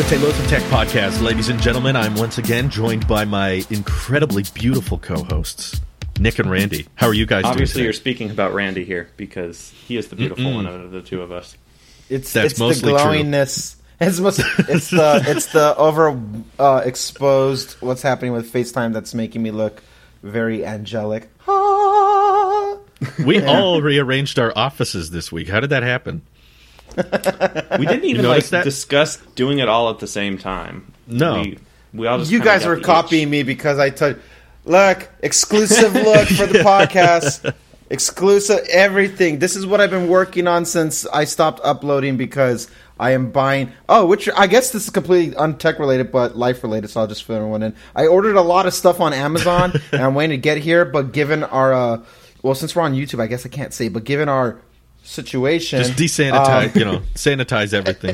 the Talos of Tech podcast. Ladies and gentlemen, I'm once again joined by my incredibly beautiful co-hosts, Nick and Randy. How are you guys doing? Obviously, you're speaking about Randy here because he is the beautiful one out of the two of us. It's mostly the glowiness. It's the over exposed what's happening with FaceTime that's making me look very angelic. We all rearranged our offices this week. How did that happen? We didn't even discuss doing it all at the same time. No, we all just you guys were copying me because I told look exclusive look for the podcast, exclusive everything. This is what I've been working on since I stopped uploading because I am buying. Oh, which I guess this is completely untech related, but life related. So I'll just fill everyone in. I ordered a lot of stuff on Amazon, and I'm waiting to get here. But given our well, since we're on YouTube, I guess I can't say. But given our situation, just desanitize, sanitize everything.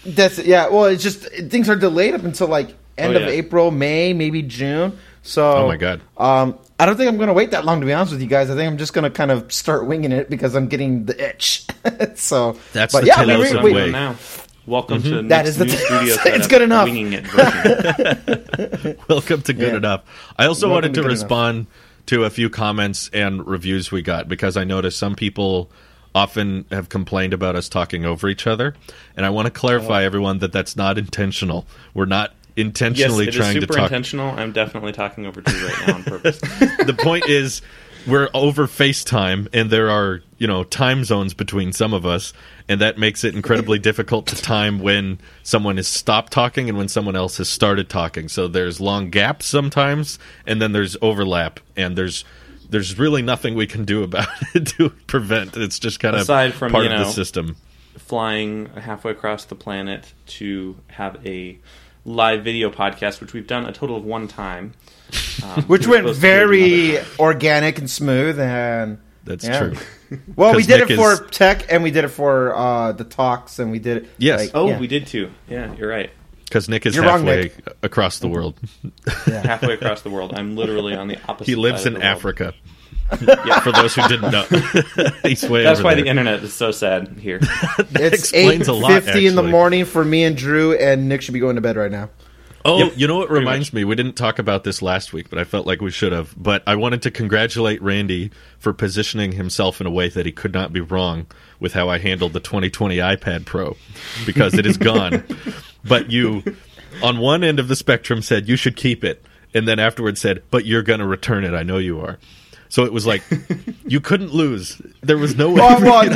Well, it's just things are delayed up until like end of April, May, maybe June. So, oh my god, I don't think I'm going to wait that long to be honest with you guys. I think I'm just going to kind of start winging it because I'm getting the itch. So that's the Talos way. Now, welcome to that is the studio. It's good enough. Winging it version. Welcome to Good Enough. I also wanted to respond to a few comments and reviews we got because I noticed some people often have complained about us talking over each other, and I want to clarify everyone that that's not intentional. We're not intentionally trying to talk. Yes, it is super intentional. I'm definitely talking over to you right now on purpose. The point is, we're over FaceTime, and there are time zones between some of us, and that makes it incredibly difficult to time when someone has stopped talking and when someone else has started talking. So there's long gaps sometimes, and then there's overlap, and there's really nothing we can do about it to prevent. It's just kind of aside from part of the system. Flying halfway across the planet to have a live video podcast, which we've done a total of one time. Which went very organic and smooth. And that's true. Well, we did it for tech, and we did it for the talks, and we did it. Yes. We did too. Yeah, you're right. Because Nick is halfway across the world. Yeah. Halfway across the world. I'm literally on the opposite side. He lives in Africa. Yeah, for those who didn't know. He's way That's over why there. The internet is so sad here. That it's explains a lot, 8:50 in the morning for me and Drew, and Nick should be going to bed right now. Oh, yep. You know what reminds me? We didn't talk about this last week, but I felt like we should have. But I wanted to congratulate Randy for positioning himself in a way that he could not be wrong with how I handled the 2020 iPad Pro, because it is gone. But you, on one end of the spectrum, said you should keep it, and then afterwards said, but you're going to return it. I know you are. So it was like, you couldn't lose. There was no way.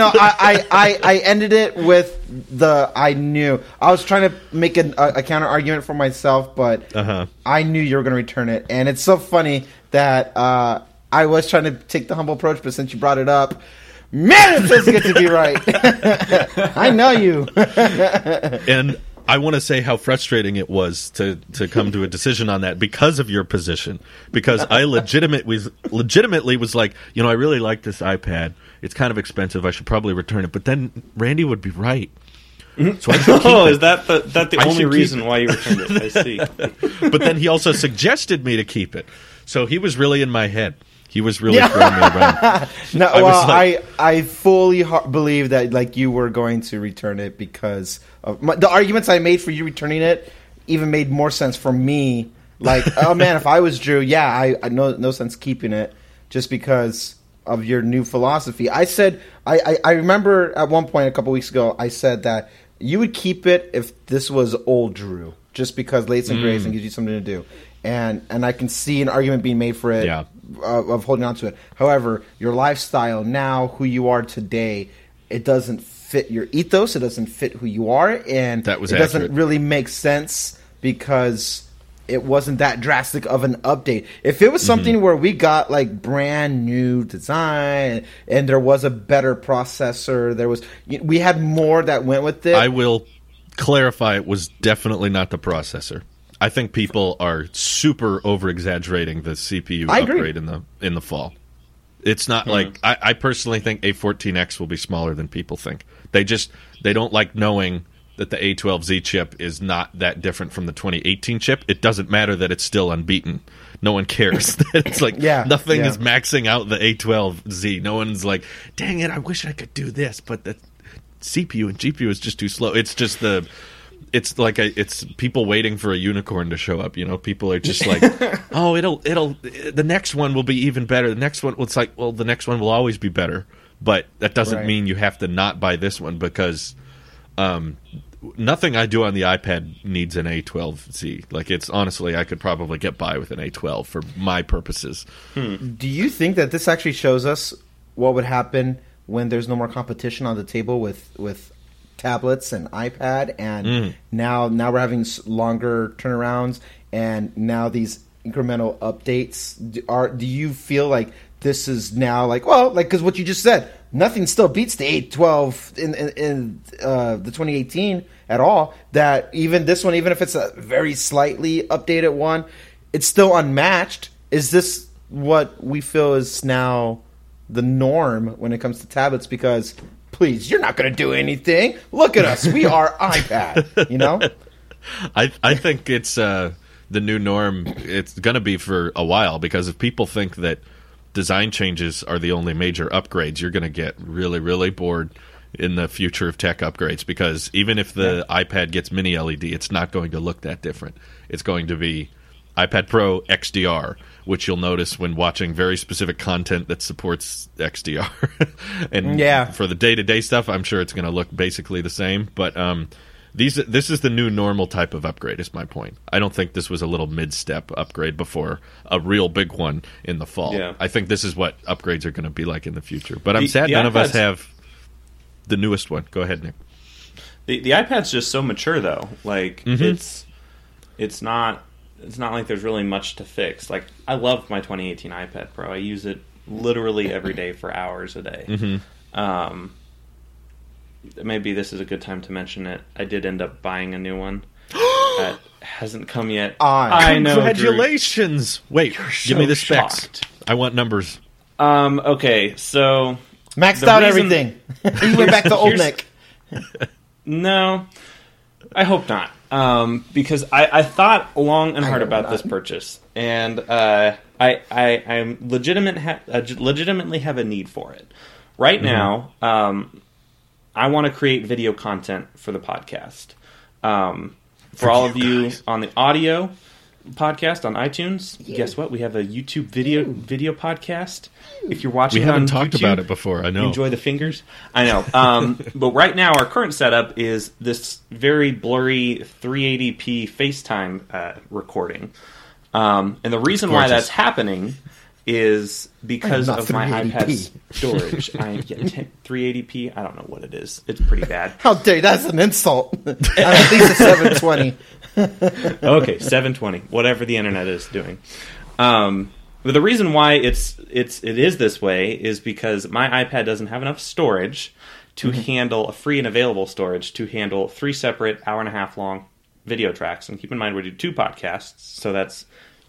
I ended it with I knew. I was trying to make a counter argument for myself, but I knew you were going to return it. And it's so funny that I was trying to take the humble approach, but since you brought it up, man, it feels good to be right. I know you. And I want to say how frustrating it was to come to a decision on that because of your position. Because I legitimately was like, I really like this iPad. It's kind of expensive. I should probably return it. But then Randy would be right. So I should keep it. Is that the only reason why you returned it? I see. But then he also suggested me to keep it. So he was really in my head. He was really throwing me around. No, I fully believe that you were going to return it because of the arguments I made for you returning it even made more sense for me. Like, oh man, if I was Drew, I no sense keeping it just because of your new philosophy. I said I remember at one point a couple weeks ago I said that you would keep it if this was old Drew, just because Lates and Grays and gives you something to do. And I can see an argument being made for it of holding on to it. However, your lifestyle now, who you are today, it doesn't fit your ethos. It doesn't fit who you are, and doesn't really make sense because it wasn't that drastic of an update. If it was something where we got brand new design and there was a better processor, we had more that went with it. I will clarify, it was definitely not the processor. I think people are super over-exaggerating the CPU upgrade in the fall. It's not like I personally think A14X will be smaller than people think. They don't like knowing that the A12Z chip is not that different from the 2018 chip. It doesn't matter that it's still unbeaten. No one cares. It's like nothing is maxing out the A12Z. No one's like, dang it, I wish I could do this, but the CPU and GPU is just too slow. It's just it's like it's people waiting for a unicorn to show up. People are just like, oh, the next one will be even better. The next one, it's like, well, the next one will always be better, but that doesn't mean you have to not buy this one because nothing I do on the iPad needs an A12Z. Like, it's honestly, I could probably get by with an A12 for my purposes. Do you think that this actually shows us what would happen when there's no more competition on the table with tablets and iPad, and now we're having longer turnarounds, and now these incremental updates? Do you feel like this is now because what you just said, nothing still beats the 812 in the 2018 at all. That even this one, even if it's a very slightly updated one, it's still unmatched. Is this what we feel is now the norm when it comes to tablets? Because please, you're not going to do anything. Look at us. We are iPad, I think it's the new norm. It's going to be for a while, because if people think that design changes are the only major upgrades, you're going to get really, really bored in the future of tech upgrades, because even if the iPad gets mini LED, it's not going to look that different. It's going to be iPad Pro XDR, which you'll notice when watching very specific content that supports XDR. And for the day-to-day stuff, I'm sure it's going to look basically the same. But this is the new normal type of upgrade, is my point. I don't think this was a little mid-step upgrade before a real big one in the fall. Yeah. I think this is what upgrades are going to be like in the future. But I'm sad none of us have the newest one. Go ahead, Nick. The iPad's just so mature, though. Like, it's not like there's really much to fix. Like, I love my 2018 iPad Pro. I use it literally every day for hours a day. Maybe this is a good time to mention it. I did end up buying a new one. That hasn't come yet. I know. Congratulations! Drew. Wait, give me the specs. I want numbers. Okay, so maxed out everything. You went back to old Nick. No, I hope not. Because I thought long and hard about this purchase, and I legitimately have a need for it. Right now, I want to create video content for the podcast. For all of you on the audio podcast on iTunes, guess what? We have a YouTube video podcast. If you're watching, we haven't on talked YouTube, about it before. I know. Enjoy the fingers. I know. But right now, our current setup is this very blurry 380p FaceTime recording. And the reason why that's happening is because of my iPad's storage. 380p? I don't know what it is. It's pretty bad. How dare you? That's an insult. I'm at least a 720. Okay, 720. Whatever the internet is doing. But the reason why it is this way is because my iPad doesn't have enough storage to handle a free and available storage to handle 3 separate hour-and-a-half long video tracks. And keep in mind, we do 2 podcasts, so that's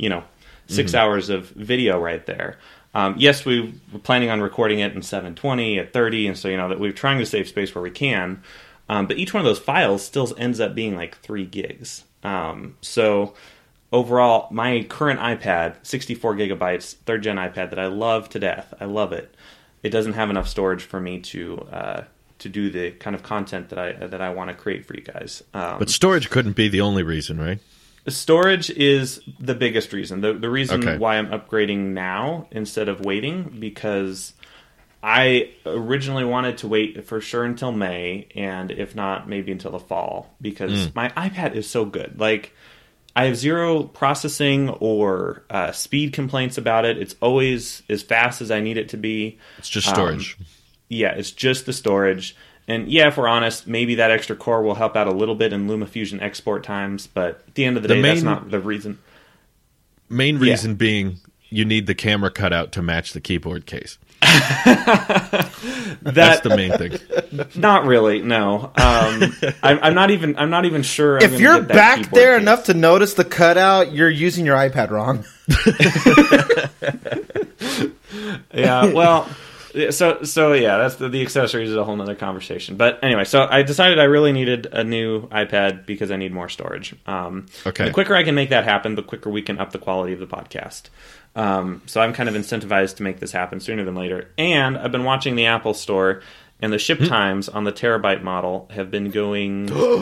6 hours of video right there. Yes, we were planning on recording it in 720 at 30, and so that we're trying to save space where we can. But each one of those files still ends up being like 3 gigs. So overall, my current iPad, 64 gigabytes, 3rd gen iPad that I love to death, I love it. It doesn't have enough storage for me to do the kind of content that I want to create for you guys. But storage couldn't be the only reason, right? Storage is the biggest reason. The reason why I'm upgrading now instead of waiting, because I originally wanted to wait for sure until May, and if not, maybe until the fall, because my iPad is so good. Like, I have zero processing or speed complaints about it. It's always as fast as I need it to be. It's just storage. It's just the storage. And if we're honest, maybe that extra core will help out a little bit in LumaFusion export times, but at the end of the day, that's not the reason. Main reason being you need the camera cutout to match the keyboard case. That's the main thing. Not really, no. I'm not even sure. If you're back there enough to notice the cutout, you're using your iPad wrong. Yeah, well, so that's the accessories is a whole nother conversation. But anyway, so I decided I really needed a new iPad because I need more storage. The quicker I can make that happen, the quicker we can up the quality of the podcast. So I'm kind of incentivized to make this happen sooner than later. And I've been watching the Apple Store, and the ship times on the terabyte model have been going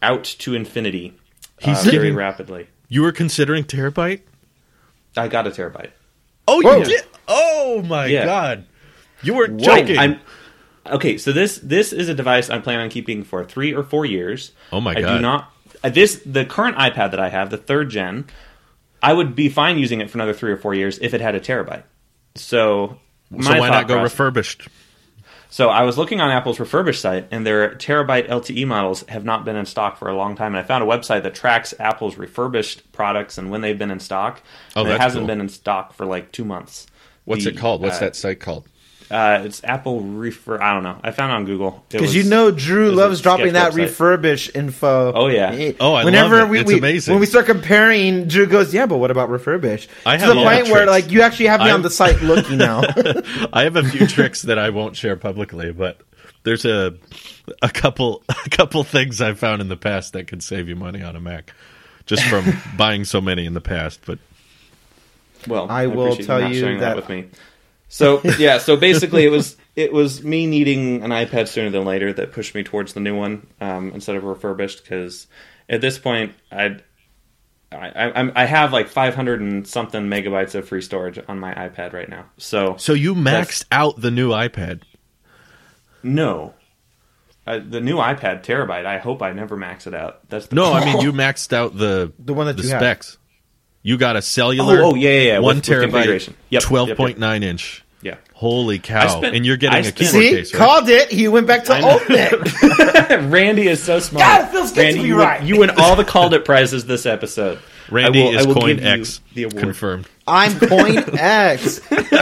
out to infinity He's very rapidly. You were considering terabyte? I got a terabyte. Oh, you did? Oh my god! You were joking. Okay, so this is a device I'm planning on keeping for 3 or 4 years. Oh my god! I do not. The current iPad that I have, the 3rd gen, I would be fine using it for another 3 or 4 years if it had a terabyte. So why not go refurbished? So I was looking on Apple's refurbished site, and their terabyte LTE models have not been in stock for a long time. And I found a website that tracks Apple's refurbished products and when they've been in stock. And it hasn't been in stock for like 2 months. What's it called? What's that site called? It's Apple I don't know. I found it on Google. Because Drew loves dropping that refurbish info. Oh, yeah. I love it. It's amazing. When we start comparing, Drew goes, yeah, but what about refurbish? To the point where like you actually have me on the site looking now. I have a few tricks that I won't share publicly, but there's a couple things I've found in the past that could save you money on a Mac, just from buying so many in the past. But I will tell you that with me. So basically it was me needing an iPad sooner than later that pushed me towards the new one instead of refurbished, because at this point I have like 500 and something megabytes of free storage on my iPad right now. So you maxed out the new iPad? No. The new iPad terabyte, I hope I never max it out. That's I mean you maxed out the one that the specs. Have. You got a cellular 1 terabyte, 12.9 inch. Yeah. Holy cow. And you're getting a keyboard case, right? Called it. He went back to Old Nick. Randy is so smart. God, it feels good to be right. You win all the Called It prizes this episode. Randy is Coin X. The award. Confirmed. I'm Coin X.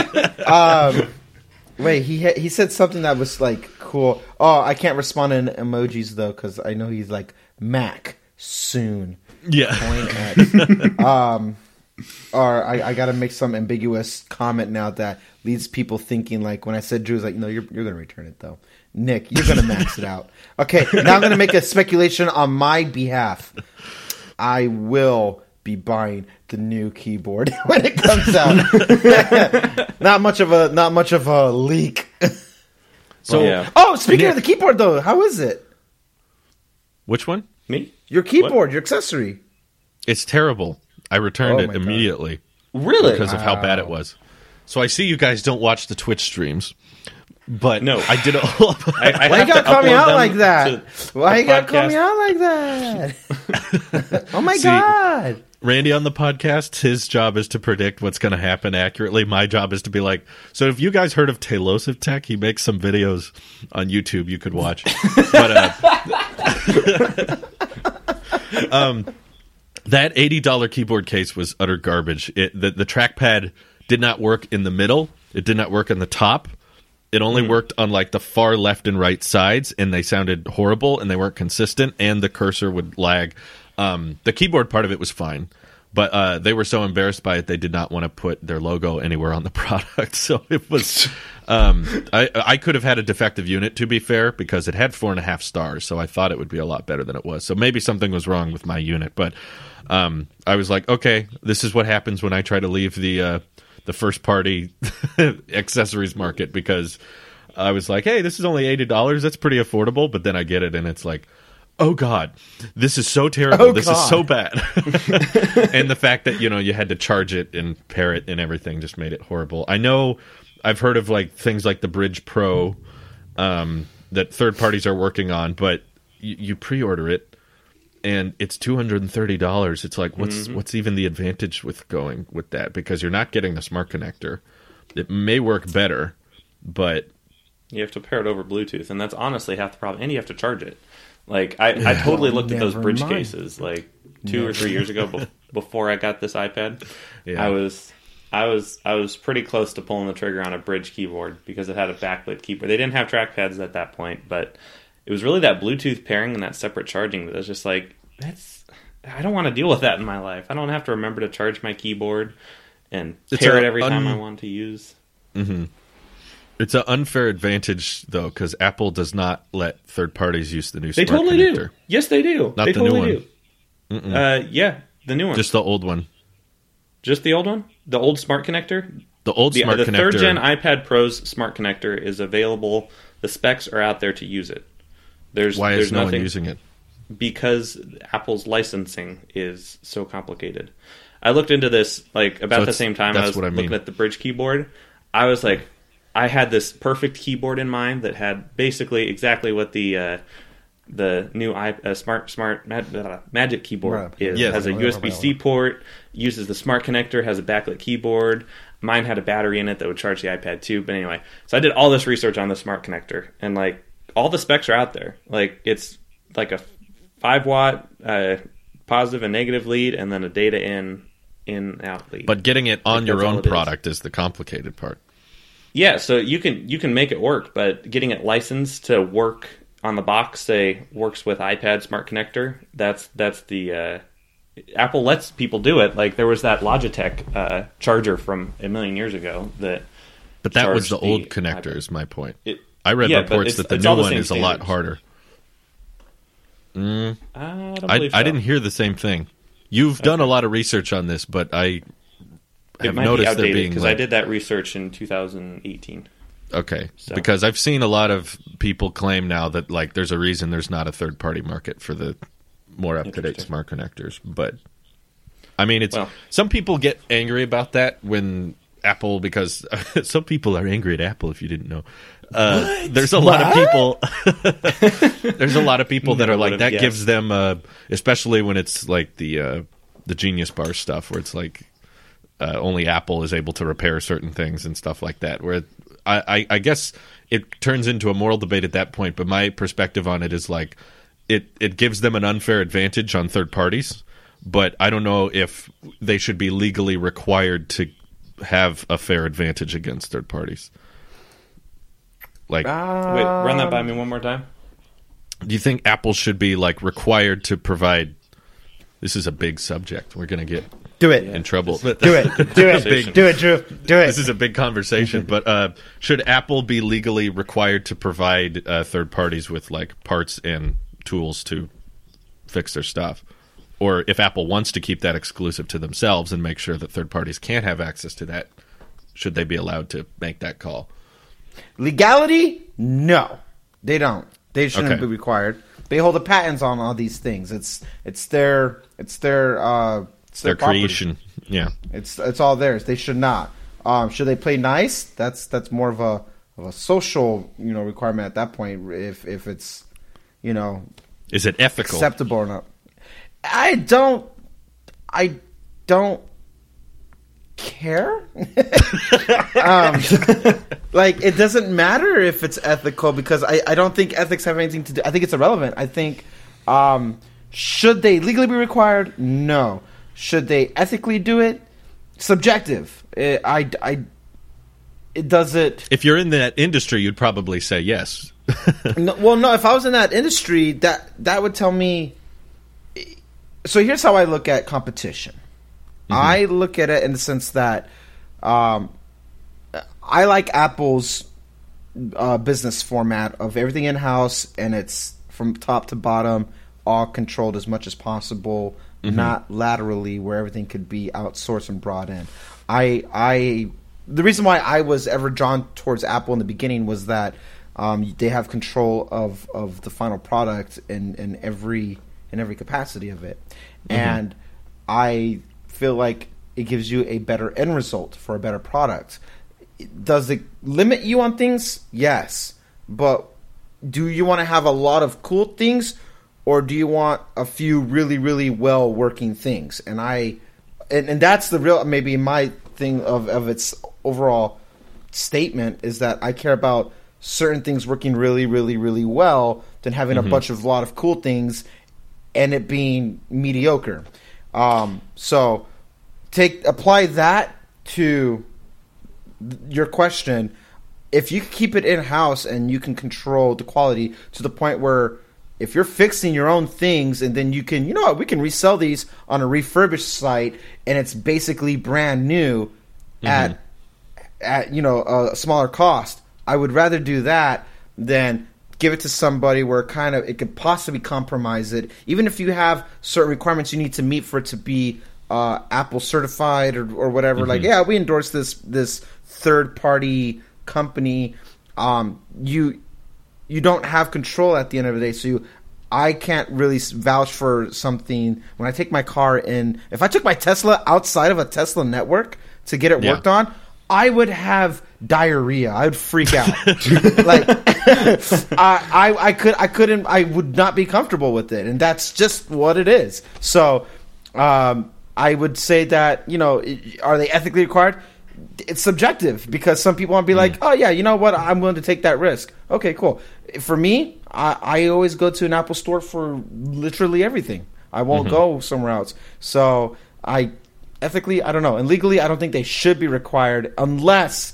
Wait, he said something that was like cool. Oh, I can't respond in emojis though because I know he's like Mac soon. Yeah. Coin X. Or I got to make some ambiguous comment now that leads people thinking like when I said Drew's like, no, you're going to return it though. Nick, you're going to max it out. Okay, now I'm going to make a speculation on my behalf. I will be buying the new keyboard when it comes out. Not much of a leak. So, speaking of the keyboard though, how is it? Which one? Me? Your keyboard, your accessory. It's terrible. I returned it immediately. Really? Because of how bad it was. So I see you guys don't watch the Twitch streams. But no, I did all. Why you gotta call me out like that? Why you gotta call me out like that? Oh my god! Randy on the podcast, his job is to predict what's going to happen accurately. My job is to be like, so have you guys heard of Tailosive Tech? He makes some videos on YouTube you could watch. But that $80 keyboard case was utter garbage. The trackpad did not work in the middle. It did not work on the top. It only worked on like the far left and right sides, and they sounded horrible, and they weren't consistent, and the cursor would lag. The keyboard part of it was fine, but they were so embarrassed by it, they did not want to put their logo anywhere on the product. So it was... I could have had a defective unit, to be fair, because it had 4.5 stars, so I thought it would be a lot better than it was. So maybe something was wrong with my unit, but I was like, okay, this is what happens when I try to leave the first-party accessories market, because I was like, hey, this is only $80. That's pretty affordable, but then I get it, and it's like, oh, God, this is so terrible. This is so bad. And the fact that, you had to charge it and pair it and everything just made it horrible. I know I've heard of like things like the Bridge Pro that third parties are working on, but you pre-order it and it's $230. It's like, what's even the advantage with going with that? Because you're not getting the smart connector. It may work better, but you have to pair it over Bluetooth, and that's honestly half the problem. And you have to charge it. Like I totally looked at those Bridge cases like 2 or 3 years ago before I got this iPad. Yeah. I was pretty close to pulling the trigger on a Bridge keyboard because it had a backlit keyboard. They didn't have trackpads at that point, but it was really that Bluetooth pairing and that separate charging that was just like, I don't want to deal with that in my life. I don't have to remember to charge my keyboard and pair it every time I want to use. Mm-hmm. It's an unfair advantage, though, because Apple does not let third parties use the new smart connector. They totally do. Yes, they do. Not they the totally new one. Do. Yeah, the new one. Just the old one. Just the old one? The old smart connector? The old smart connector. The third-gen iPad Pro's smart connector is available. The specs are out there to use it. Why is no one using it? because Apple's licensing is so complicated. I looked into this like about the same time I was looking at the Bridge keyboard. I was like, I had this perfect keyboard in mind that had basically exactly what the new Magic keyboard is. Yes. It has a USB-C port, uses the smart connector, has a backlit keyboord. Mine had a battery in it that would charge the iPad too. But anyway, so I did all this research on the smart connector, and like all the specs are out there. Like it's like a 5-watt positive and negative lead, and then a data in out lead. But getting it on your own product is the complicated part. Yeah, so you can make it work, but getting it licensed to work on the box, say, works with iPad Smart Connector, that's the... Apple lets people do it. Like, there was that Logitech charger from a million years ago that... But that was the old connector, is my point. I read reports that the new one is a lot harder. I didn't hear the same thing. You've done a lot of research on this, but I have noticed there being... because I did that research in 2018. Okay, so. Because I've seen a lot of people claim now that like there's a reason there's not a third-party market for the more up-to-date smart connectors. But I mean, some people get angry about that when Apple, because some people are angry at Apple. If you didn't know, there's a lot of people. There's a lot of people that are like that gives them, especially when it's like the Genius Bar stuff, where it's like only Apple is able to repair certain things and stuff like that. Where I guess it turns into a moral debate at that point, but my perspective on it is like it gives them an unfair advantage on third parties, but I don't know if they should be legally required to have a fair advantage against third parties. Like, wait, run that by me one more time. Do you think Apple should be like required to provide? This is a big subject. We're going to get in trouble. Do it, Drew. Do it. This is a big conversation. But should Apple be legally required to provide third parties with like parts and tools to fix their stuff? Or if Apple wants to keep that exclusive to themselves and make sure that third parties can't have access to that, should they be allowed to make that call? Legality? No, they don't. They shouldn't be required. They hold the patents on all these things. It's their creation. Yeah, it's all theirs. They should not. Should they play nice? That's more of a social requirement at that point. If it's is it ethical, acceptable or not? I don't care. Like, it doesn't matter if it's ethical, because I don't think ethics have anything to do. I think it's irrelevant. I think should they legally be required? No. Should they ethically do it? Subjective. It does it. If you're in that industry, you'd probably say yes. No. If I was in that industry, that would tell me. So here's how I look at competition. Mm-hmm. I look at it in the sense that I like Apple's business format of everything in-house, and it's from top to bottom, all controlled as much as possible, not laterally where everything could be outsourced and brought in. The reason why I was ever drawn towards Apple in the beginning was that they have control of the final product in every capacity of it. And I feel like it gives you a better end result for a better product. Does it limit you on things? Yes. But do you want to have a lot of cool things, or do you want a few really, really well working things? And that's the real, maybe my thing of its overall statement, is that I care about certain things working really, really, really well than having a lot of cool things and it being mediocre. So apply that to your question. If you keep it in-house and you can control the quality to the point where if you're fixing your own things, and then you can, we can resell these on a refurbished site and it's basically brand new at a smaller cost. I would rather do that than give it to somebody where it could possibly compromise it. Even if you have certain requirements you need to meet for it to be Apple certified or whatever. Like, yeah, we endorse this third party company. You don't have control at the end of the day. So I can't really vouch for something when I take my car in. If I took my Tesla outside of a Tesla network to get it worked on, I would have diarrhea. I would freak out. Like I would not be comfortable with it, and that's just what it is. So I would say that, are they ethically required? It's subjective, because some people want to be like, oh yeah, you know what, I'm willing to take that risk. Okay, cool. For me, I always go to an Apple store for literally everything. I won't go somewhere else. So ethically, I don't know. And legally, I don't think they should be required unless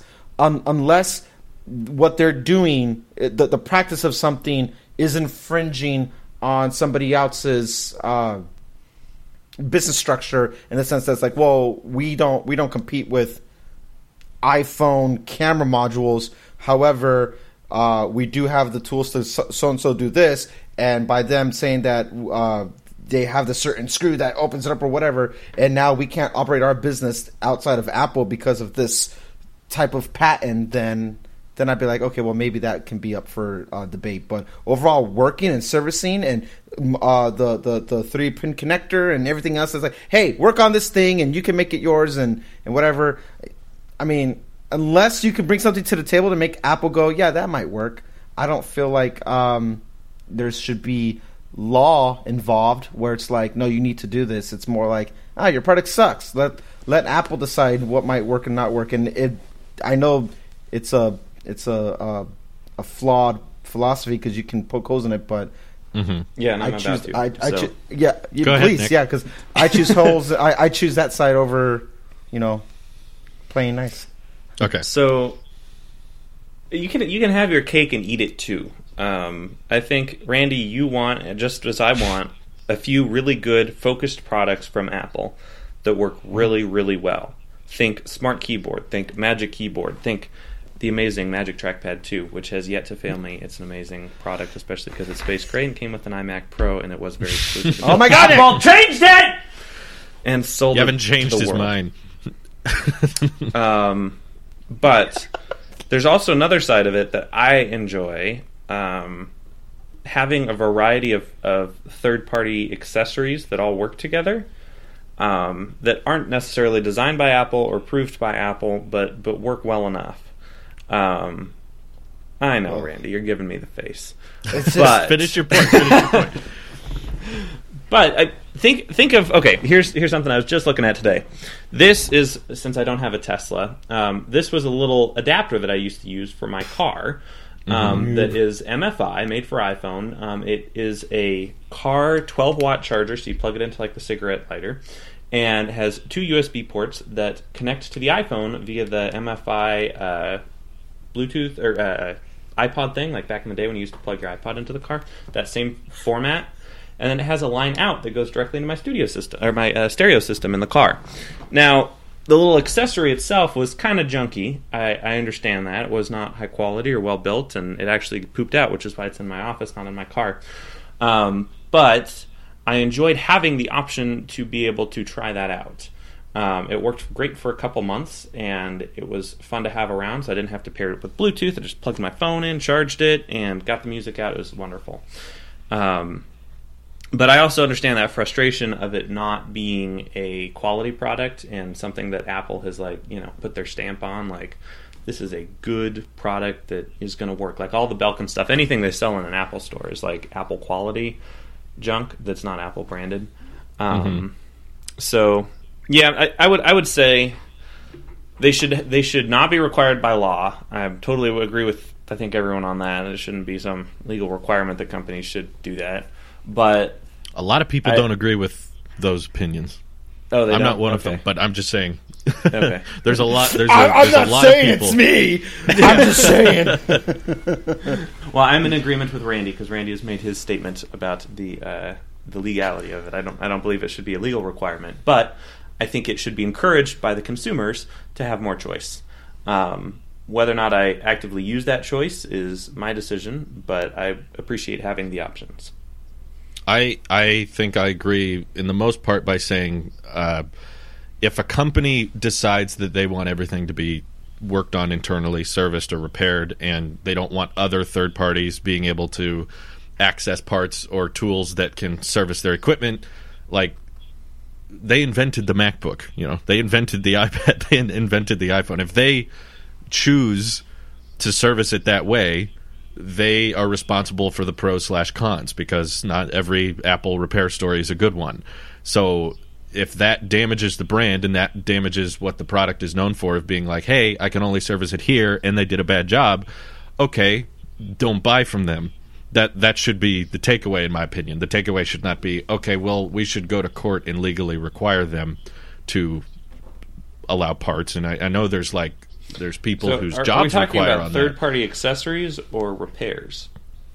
what they're doing, the practice of something, is infringing on somebody else's business structure, in the sense that it's like, well, we don't compete with iPhone camera modules. However, we do have the tools to so and so do this, and by them saying that they have the certain screw that opens it up or whatever, and now we can't operate our business outside of Apple because of this type of patent, then I'd be like, okay, well, maybe that can be up for debate. But overall, working and servicing and the 3-pin connector and everything else is like, hey, work on this thing and you can make it yours and whatever. I mean, unless you can bring something to the table to make Apple go, yeah, that might work, I don't feel like there should be law involved where it's like, no, you need to do this. It's more like, your product sucks. Let Apple decide what might work and not work. And I know it's a flawed philosophy because you can poke holes in it, but yeah, and I'm about to. Go ahead, please, Nick. yeah, because I choose holes. I choose that side over, playing nice. Okay, so you can have your cake and eat it too. I think, Randy, you want, just as I want, a few really good focused products from Apple that work really, really well. Think Smart Keyboard. Think Magic Keyboard. Think the amazing Magic Trackpad 2, which has yet to fail me. It's an amazing product, especially because it's space gray and came with an iMac Pro, and it was very exclusive. Oh my God! Apple changed it and sold. You haven't it changed to the his world. mind. But there's also another side of it that I enjoy. Having a variety of third-party accessories that all work together, that aren't necessarily designed by Apple or approved by Apple, but work well enough. I know, Randy, you're giving me the face. But finish your point. But I think of, okay, here's something I was just looking at today. This is, since I don't have a Tesla, this was a little adapter that I used to use for my car. That is MFI, made for iPhone. It is a car 12-watt charger, so you plug it into like the cigarette lighter, and has 2 USB ports that connect to the iPhone via the MFI Bluetooth or iPod thing, like back in the day when you used to plug your iPod into the car. That same format. And then it has a line out that goes directly into my studio system, or my stereo system in the car. Now, the little accessory itself was kind of junky. I understand that. It was not high quality or well built, and it actually pooped out, which is why it's in my office, not in my car. But I enjoyed having the option to be able to try that out. It worked great for a couple months, and it was fun to have around, so I didn't have to pair it with Bluetooth. I just plugged my phone in, charged it, and got the music out. It was wonderful. But I also understand that frustration of it not being a quality product and something that Apple has, put their stamp on. Like, this is a good product that is going to work. Like, all the Belkin stuff, anything they sell in an Apple store is, like, Apple quality junk that's not Apple branded. So, yeah, I would say they should not be required by law. I totally would agree with, I think, everyone on that. It shouldn't be some legal requirement that companies should do that. But a lot of people don't agree with those opinions. Oh, they I'm don't? not one of them, but I'm just saying. Okay. There's a lot. I'm not lot saying of people. it's me. I'm just saying. Well, I'm in agreement with Randy because Randy has made his statement about the legality of it. I don't believe it should be a legal requirement, but I think it should be encouraged by the consumers to have more choice. Whether or not I actively use that choice is my decision, but I appreciate having the options. I think I agree in the most part by saying if a company decides that they want everything to be worked on internally, serviced or repaired, and they don't want other third parties being able to access parts or tools that can service their equipment. Like, they invented the MacBook, they invented the iPad, they invented the iPhone. If they choose to service it that way, they are responsible for the pros/cons, because not every Apple repair story is a good one. So if that damages the brand and that damages what the product is known for, of being like, hey, I can only service it here and they did a bad job, okay, don't buy from them. That should be the takeaway, in my opinion. The takeaway should not be, okay, well, we should go to court and legally require them to allow parts. And I know there's people whose jobs require on that. Are we talking about third-party accessories or repairs?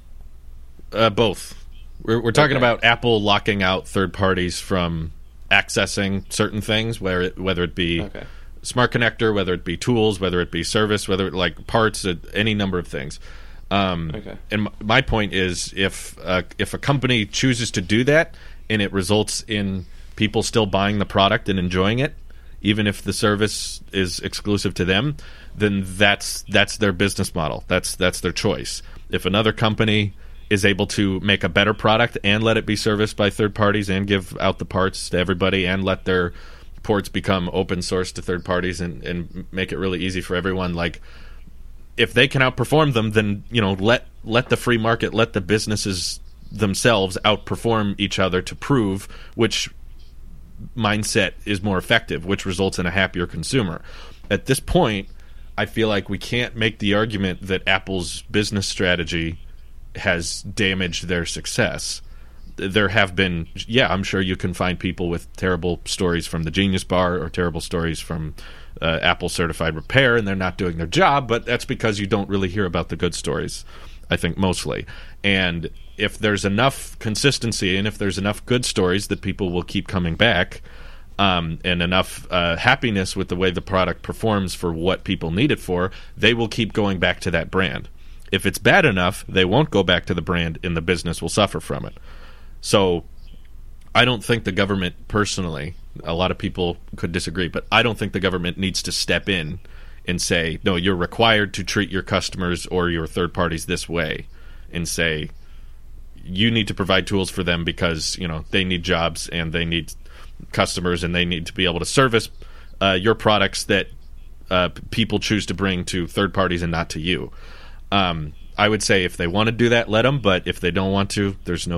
Both. We're talking about Apple locking out third parties from accessing certain things, whether it be Smart Connector, whether it be tools, whether it be service, whether it like parts, any number of things. And my point is, if a company chooses to do that and it results in people still buying the product and enjoying it, even if the service is exclusive to them, then that's their business model. That's their choice. If another company is able to make a better product and let it be serviced by third parties and give out the parts to everybody and let their ports become open source to third parties and make it really easy for everyone, like, if they can outperform them, then let the free market, let the businesses themselves outperform each other to prove which mindset is more effective, which results in a happier consumer. At this point, I feel like we can't make the argument that Apple's business strategy has damaged their success. There have been, I'm sure you can find people with terrible stories from the Genius Bar or terrible stories from Apple Certified Repair, and they're not doing their job, but that's because you don't really hear about the good stories, I think, mostly. And if there's enough consistency and if there's enough good stories that people will keep coming back, and enough happiness with the way the product performs for what people need it for, they will keep going back to that brand. If it's bad enough, they won't go back to the brand and the business will suffer from it. So I don't think the government, personally, a lot of people could disagree, but I don't think the government needs to step in and say, no, you're required to treat your customers or your third parties this way, and say, you need to provide tools for them because, they need jobs and they need customers and they need to be able to service your products that people choose to bring to third parties and not to you. I would say if they want to do that, let them, but if they don't want to,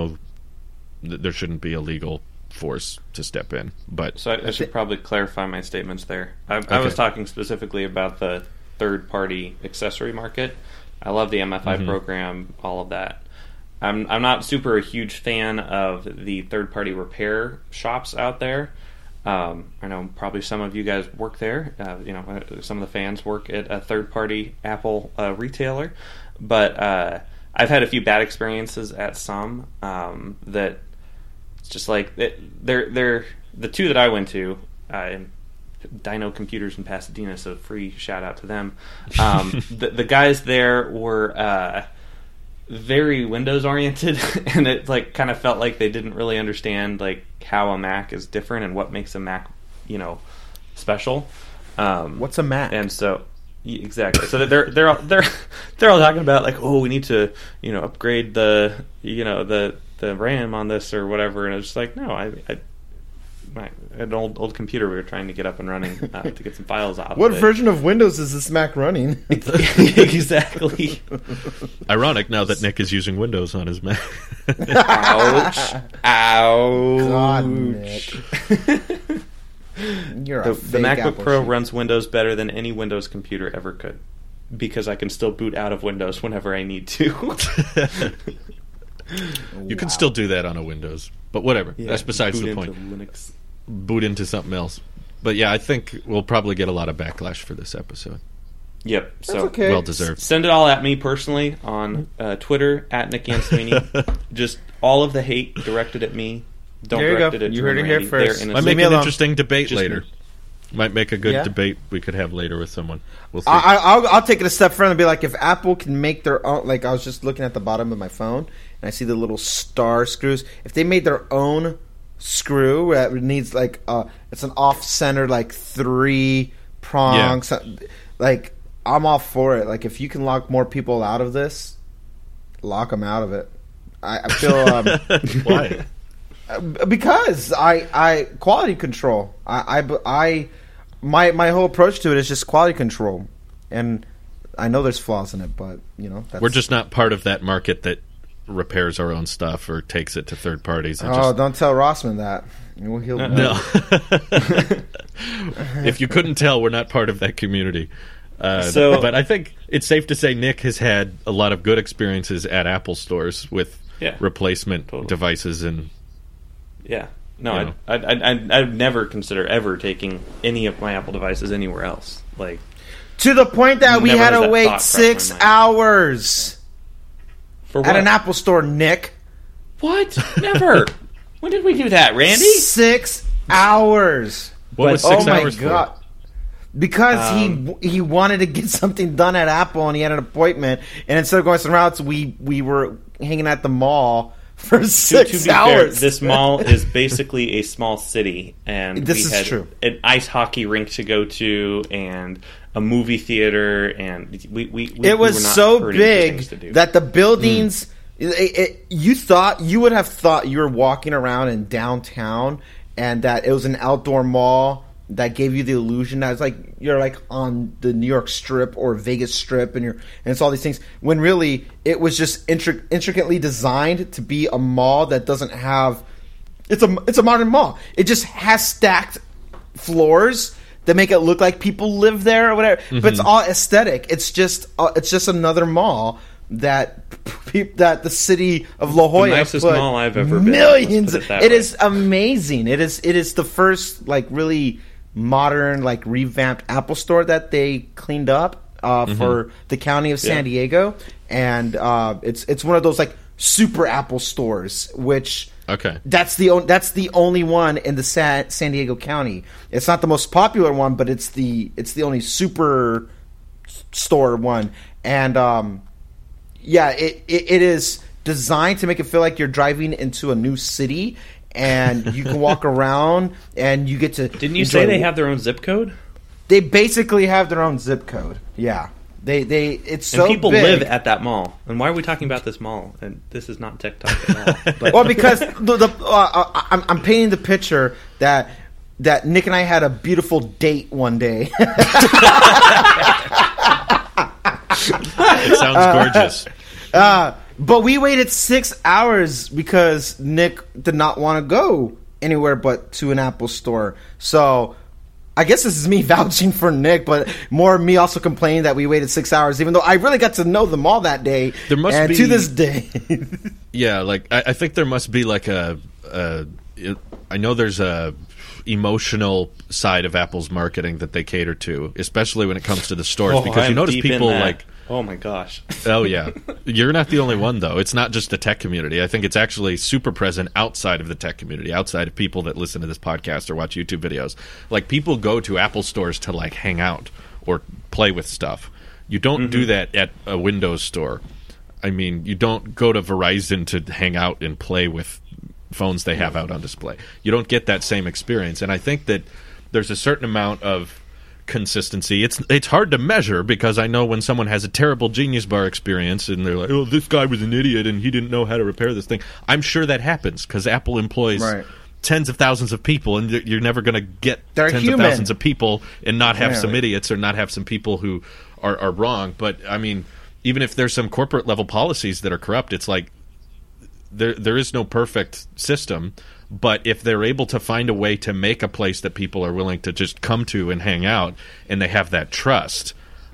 there shouldn't be a legal force to step in. But so I should probably clarify my statements there. I was talking specifically about the third-party accessory market. I love the MFI program, all of that. I'm not super a huge fan of the third-party repair shops out there. I know probably some of you guys work there. Some of the fans work at a third-party Apple retailer. But I've had a few bad experiences at some that it's just like they're the two that I went to. Dino Computers in Pasadena, so free shout out to them. The guys there were very Windows oriented, and it kind of felt like they didn't really understand how a Mac is different and what makes a Mac special. What's a Mac? And so exactly, so they're all talking about we need to upgrade the RAM on this or whatever, and it's just like, no, an old computer we were trying to get up and running to get some files out. What version of Windows is this Mac running? Exactly. Ironic now that Nick is using Windows on his Mac. Ouch! Ouch! God, Nick. The MacBook Pro runs Windows better than any Windows computer ever could, because I can still boot out of Windows whenever I need to. You can still do that on a Windows, but whatever. Yeah, that's besides the point. Linux. Boot into something else. But yeah, I think we'll probably get a lot of backlash for this episode. Yep. That's okay. Well deserved. Send it all at me personally on Twitter at Nick Answini. Just all of the hate directed at me. Don't direct it at you heard it here first. Might make an interesting debate later. Might make a good debate we could have later with someone. We'll see. I'll take it a step further and be like, if Apple can make their own, I was just looking at the bottom of my phone and I see the little star screws. If they made their own screw that needs it's an off-center 3-prong, I'm all for it. If you can lock more people out of this, lock them out of it. I feel Why? Because I quality control. My whole approach to it is just quality control, and I know there's flaws in it, but that's... We're just not part of that market that repairs our own stuff or takes it to third parties. Don't tell Rossman that. He'll no. If you couldn't tell, we're not part of that community. But I think it's safe to say Nick has had a lot of good experiences at Apple stores with replacement devices and. Yeah. No, I'd never consider ever taking any of my Apple devices anywhere else. Like, to the point that we had to wait 6 hours at an Apple store, Nick. What? Never. When did we do that, Randy? 6 hours. What was 6 hours for? Because he wanted to get something done at Apple, and he had an appointment. And instead of going some routes, we were hanging at the mall for 6 hours. Fair, this mall is basically a small city, and this we had true. An ice hockey rink to go to, and a movie theater, and we it was so big that the buildings. You would have thought you were walking around in downtown, and that it was an outdoor mall that gave you the illusion that it's like you're like on the New York Strip or Vegas Strip, and it's all these things. When really it was just intricately designed to be a mall that doesn't have. It's a modern mall. It just has stacked floors that make it look like people live there or whatever. Mm-hmm. But it's all aesthetic. It's just another mall that the city of La Jolla, the nicest mall I've ever been. Millions. It is amazing. It is the first like really modern like revamped Apple store that they cleaned up for the county of San Diego, and it's one of those like super Apple stores, which that's the only one in the San Diego County. It's not the most popular one, but it's the only super store one, and it is designed to make it feel like you're driving into a new city, and you can walk around and you get to. Didn't you say they have their own zip code? They basically have their own zip code. Yeah, it's so and people big. live at that mall. And why are we talking about this mall? And this is not TikTok at all. But. Well, because I'm painting the picture that Nick and I had a beautiful date one day. It sounds gorgeous. But we waited 6 hours because Nick did not want to go anywhere but to an Apple store. So I guess this is me vouching for Nick, but more me also complaining that we waited 6 hours, even though I really got to know them all that day. There must be, to this day. Yeah, like I think there must be like I know there's a emotional side of Apple's marketing that they cater to, especially when it comes to the stores, because you notice people like. Oh my gosh. Oh yeah. You're not the only one though. It's not just the tech community. I think it's actually super present outside of the tech community, outside of people that listen to this podcast or watch YouTube videos. Like people go to Apple stores to like hang out or play with stuff. You don't do that at a Windows store. I mean, you don't go to Verizon to hang out and play with phones they have out on display. You don't get that same experience, and I think that there's a certain amount of consistency. It's hard to measure, because I know when someone has a terrible Genius Bar experience and they're like, oh, this guy was an idiot and he didn't know how to repair this thing. I'm sure that happens because Apple employs tens of thousands of people, and you're never going to get tens of thousands of people and not have some idiots or not have some people who are wrong. But I mean, even if there's some corporate level policies that are corrupt, it's like there is no perfect system. But if they're able to find a way to make a place that people are willing to just come to and hang out, and they have that trust,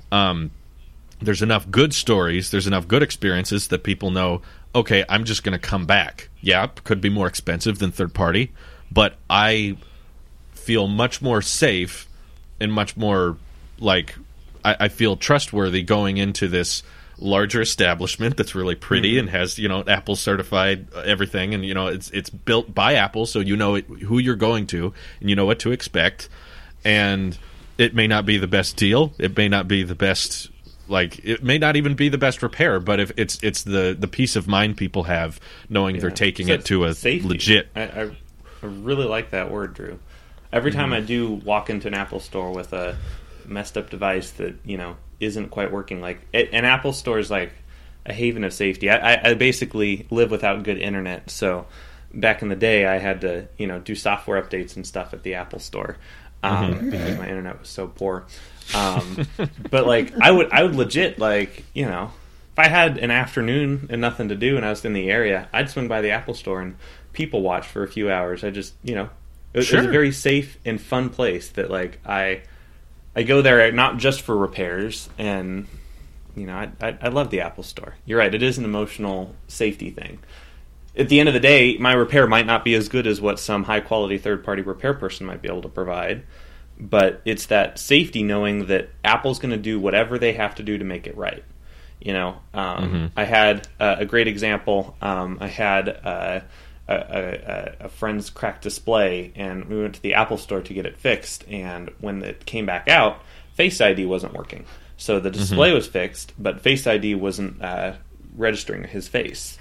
there's enough good stories, there's enough good experiences that people know, okay, I'm just going to come back. Yeah, it could be more expensive than third party, but I feel much more safe and much more like I feel trustworthy going into this larger establishment that's really pretty and has, Apple certified everything, and it's built by Apple, so you know who you're going to and you know what to expect. And it may not be the best deal, it may not be the best, it may not even be the best repair, but if it's the peace of mind people have knowing they're taking it to a safety. Legit. I really like that word, Drew. Every time I do walk into an Apple store with a messed up device that isn't quite working, an Apple store is like haven of safety. I basically live without good internet, so back in the day I had to do software updates and stuff at the Apple Store because my internet was so poor. But like I would legit if I had an afternoon and nothing to do and I was in the area, I'd swing by the Apple Store and people watch for a few hours. I just it was a very safe and fun place that like I go there not just for repairs, and I love the Apple Store. You're right, it is an emotional safety thing. At the end of the day, my repair might not be as good as what some high quality third party repair person might be able to provide, but it's that safety knowing that Apple's going to do whatever they have to do to make it right. I had a great example. I had a friend's cracked display, and we went to the Apple Store to get it fixed, and when it came back out, Face ID wasn't working. So the display was fixed, but Face ID wasn't registering his face.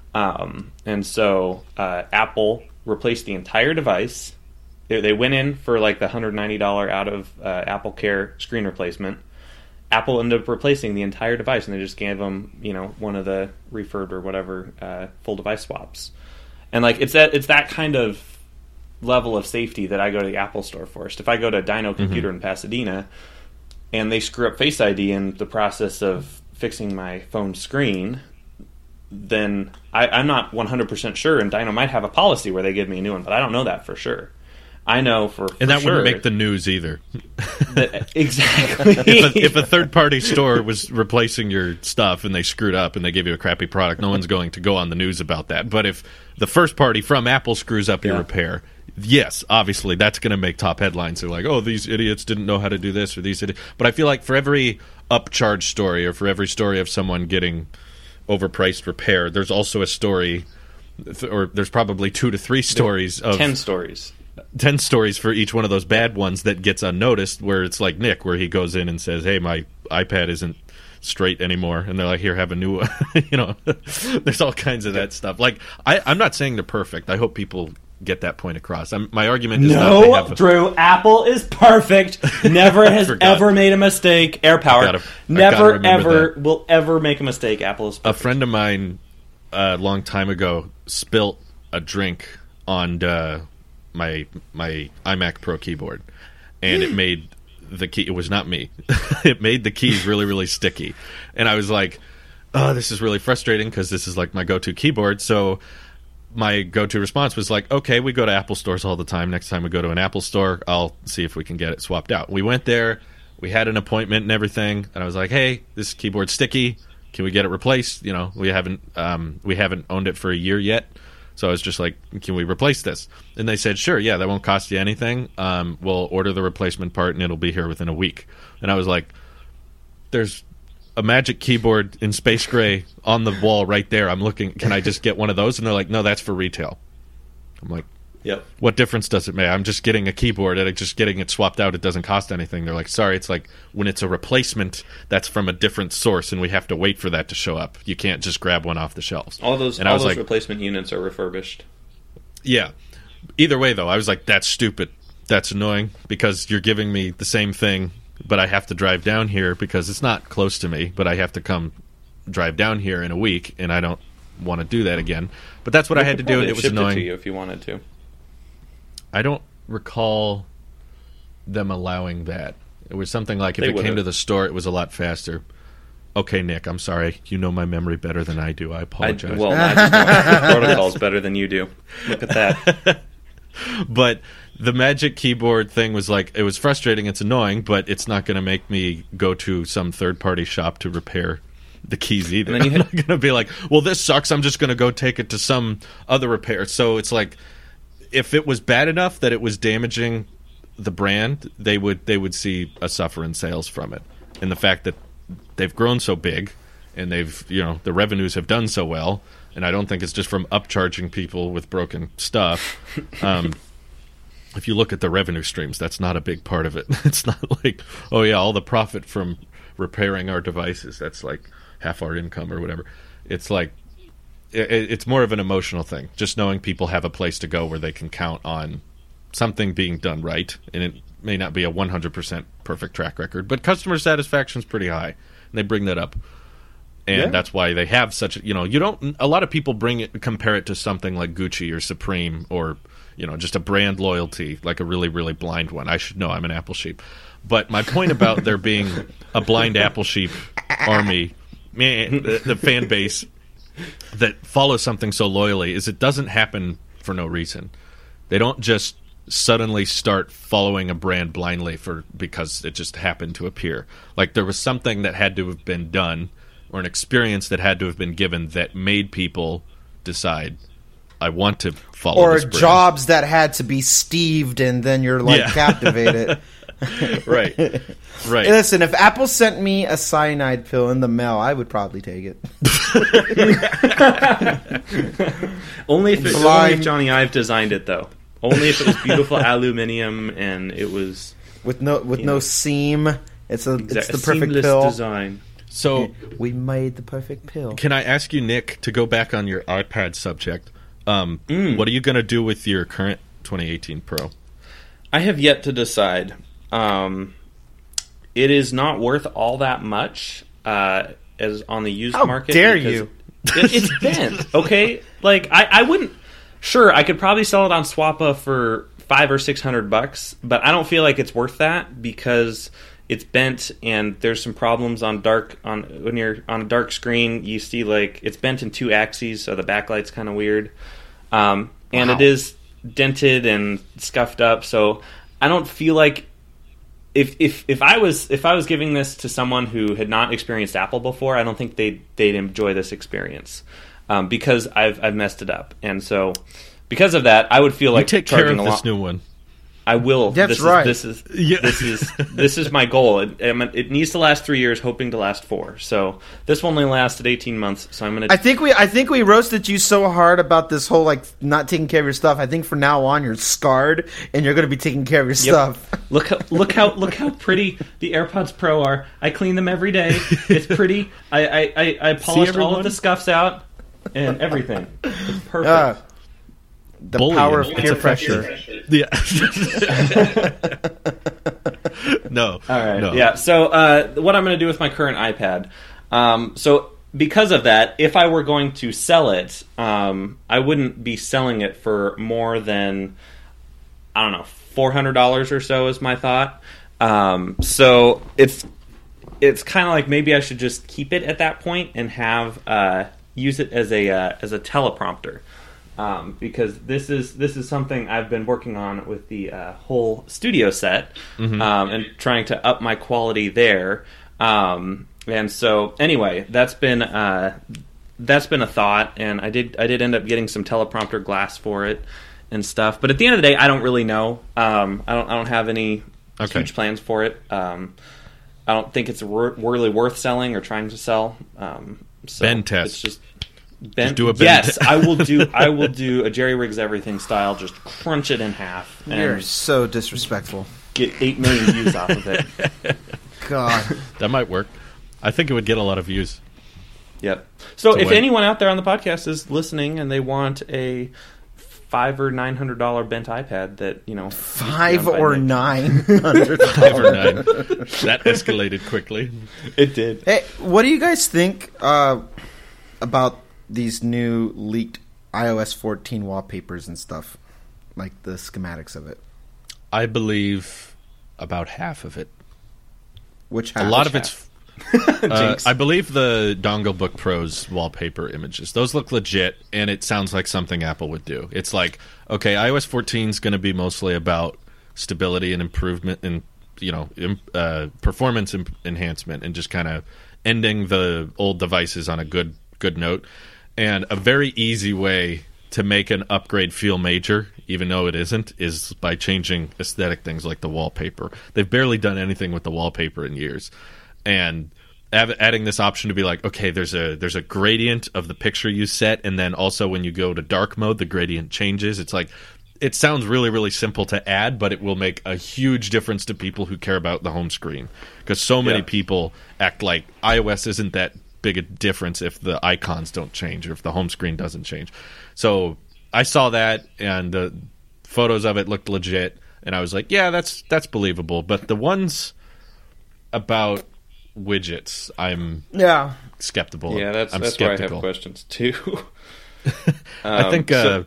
And so Apple replaced the entire device. They went in for like the $190 out of Apple Care screen replacement. Apple ended up replacing the entire device, and they just gave them, one of the refurb or whatever full device swaps. And like it's that kind of level of safety that I go to the Apple Store first. If I go to Dino Computer in Pasadena and they screw up Face ID in the process of fixing my phone screen, then I'm not 100% sure, and Dino might have a policy where they give me a new one, but I don't know that for sure. I know for and that sure, wouldn't make the news either. Exactly. if a third-party store was replacing your stuff and they screwed up and they gave you a crappy product, no one's going to go on the news about that. But if the first party from Apple screws up your repair, yes, obviously that's going to make top headlines. They're like, oh, these idiots didn't know how to do this, or these idiots. But I feel like for every upcharge story or for every story of someone getting overpriced repair, there's also a story, or there's probably 2 to 3 stories of 10 stories. 10 stories for each one of those bad ones that gets unnoticed, where it's like Nick, where he goes in and says, hey, my iPad isn't straight anymore, and they're like, here, have a new one. There's all kinds of that stuff. Like, I'm not saying they're perfect. I hope people get that point across. My argument is Drew, Apple is perfect. Never has ever made a mistake. AirPower. Never, ever will ever make a mistake. Apple is perfect. A friend of mine a long time ago spilt a drink on my iMac Pro keyboard, and it made the key. It was not me. It made the keys really, really sticky, and I was like, "Oh, this is really frustrating because this is like my go-to keyboard." So my go-to response was like, "Okay, we go to Apple stores all the time. Next time we go to an Apple store, I'll see if we can get it swapped out." We went there. We had an appointment and everything, and I was like, "Hey, this keyboard's sticky. Can we get it replaced? We haven't owned it for a year yet." So I was just like, can we replace this? And they said, sure, yeah, that won't cost you anything. We'll order the replacement part, and it'll be here within a week. And I was like, there's a Magic Keyboard in space gray on the wall right there. I'm looking, can I just get one of those? And they're like, no, that's for retail. I'm like, yep. What difference does it make? I'm just getting a keyboard, and just getting it swapped out, it doesn't cost anything. They're like, sorry, it's like when it's a replacement, that's from a different source, and we have to wait for that to show up. You can't just grab one off the shelves. All those replacement units are refurbished. Yeah. Either way, though, I was like, that's stupid. That's annoying, because you're giving me the same thing, but I have to drive down here because it's not close to me, but I have to come drive down here in a week, and I don't want to do that again. But that's what I had to do, and it was annoying. It to you if you wanted to. I don't recall them allowing that. It was something like if it came to the store, it was a lot faster. Okay, Nick, I'm sorry. You know my memory better than I do. I apologize. I just know protocols better than you do. Look at that. But the Magic Keyboard thing was like, it was frustrating. It's annoying, but it's not going to make me go to some third-party shop to repair the keys either. I'm not going to be like, well, this sucks. I'm just going to go take it to some other repair. So it's like, if it was bad enough that it was damaging the brand, they would see a suffer in sales from it. And the fact that they've grown so big and they've, the revenues have done so well, and I don't think it's just from upcharging people with broken stuff. If you look at the revenue streams, that's not a big part of it. It's not like, oh yeah, all the profit from repairing our devices, that's like half our income or whatever. It's like, it's more of an emotional thing, just knowing people have a place to go where they can count on something being done right, and it may not be a 100% perfect track record, but customer satisfaction is pretty high, and they bring that up And that's why they have such, a lot of people compare it to something like Gucci or Supreme or, just a brand loyalty, like a really, really blind one. I should know, I'm an Apple sheep. But my point about there being a blind Apple sheep army, the fan base that follows something so loyally, is it doesn't happen for no reason. They don't just suddenly start following a brand blindly because it just happened to appear. Like there was something that had to have been done, or an experience that had to have been given that made people decide, I want to follow this brand. Or jobs that had to be Steved, and then you're captivated. Right. Listen, if Apple sent me a cyanide pill in the mail, I would probably take it. Only if Johnny Ive designed it, though. Only if it was beautiful aluminium and it was with no seam. It's the perfect seamless pill design. So we made the perfect pill. Can I ask you, Nick, to go back on your iPad subject? What are you going to do with your current 2018 Pro? I have yet to decide. It is not worth all that much as on the used market. How dare you? It's bent, okay? Like, I wouldn't... Sure, I could probably sell it on Swappa for $500 or $600, but I don't feel like it's worth that because it's bent and there's some problems when you're on a dark screen. You see, like, it's bent in 2 axes, so the backlight's kind of weird. And it is dented and scuffed up, so I don't feel like if I was giving this to someone who had not experienced Apple before, I don't think they'd enjoy this experience because I've messed it up, and so because of that, I would feel like take care of this new one. I will. That's right. This is my goal. It needs to last 3 years, hoping to last 4. So this one only lasted 18 months. So I'm gonna. I think we roasted you so hard about this whole not taking care of your stuff. I think from now on you're scarred and you're gonna be taking care of your stuff. Look how pretty the AirPods Pro are. I clean them every day. It's pretty. I polished all of the scuffs out and everything. It's perfect. The power of peer pressure. Yeah. No. All right. No. Yeah. So what I'm going to do with my current iPad. So because of that, if I were going to sell it, I wouldn't be selling it for more than, I don't know, $400 or so is my thought. So it's kind of like maybe I should just keep it at that point and have use it as a teleprompter. Because this is something I've been working on with the whole studio set, and trying to up my quality there. And so anyway, that's been a thought, and I did end up getting some teleprompter glass for it and stuff. But at the end of the day, I don't really know. I don't have any huge plans for it. I don't think it's really worth selling or trying to sell. So Ben test. It's just. Just do a Ben yes, I will do a Jerry Riggs Everything style. Just crunch it in half. And you're so disrespectful. Get 8 million views off of it. God, that might work. I think it would get a lot of views. Yep. So if anyone out there on the podcast is listening and they want a $500 or $900 bent iPad, that $500 or $900, $5 or $9. That escalated quickly. It did. Hey, what do you guys think about these new leaked iOS 14 wallpapers and stuff, like the schematics of it? I believe about half of it. Which half? A lot of it's. I believe the Dongle Book Pro's wallpaper images. Those look legit, and it sounds like something Apple would do. It's like, okay, iOS 14 is going to be mostly about stability and improvement and performance enhancement, and just kind of ending the old devices on a good note. And a very easy way to make an upgrade feel major, even though it isn't, is by changing aesthetic things like the wallpaper. They've barely done anything with the wallpaper in years. And adding this option to be like, okay, there's a gradient of the picture you set, and then also when you go to dark mode, the gradient changes. It's like, it sounds really, really simple to add, but it will make a huge difference to people who care about the home screen. Because so many people act like iOS isn't that big a difference if the icons don't change or if the home screen doesn't change. So I saw that, and the photos of it looked legit, and I was like, yeah, that's believable. But the ones about widgets, I'm skeptical. Yeah, that's where I have questions too. I think the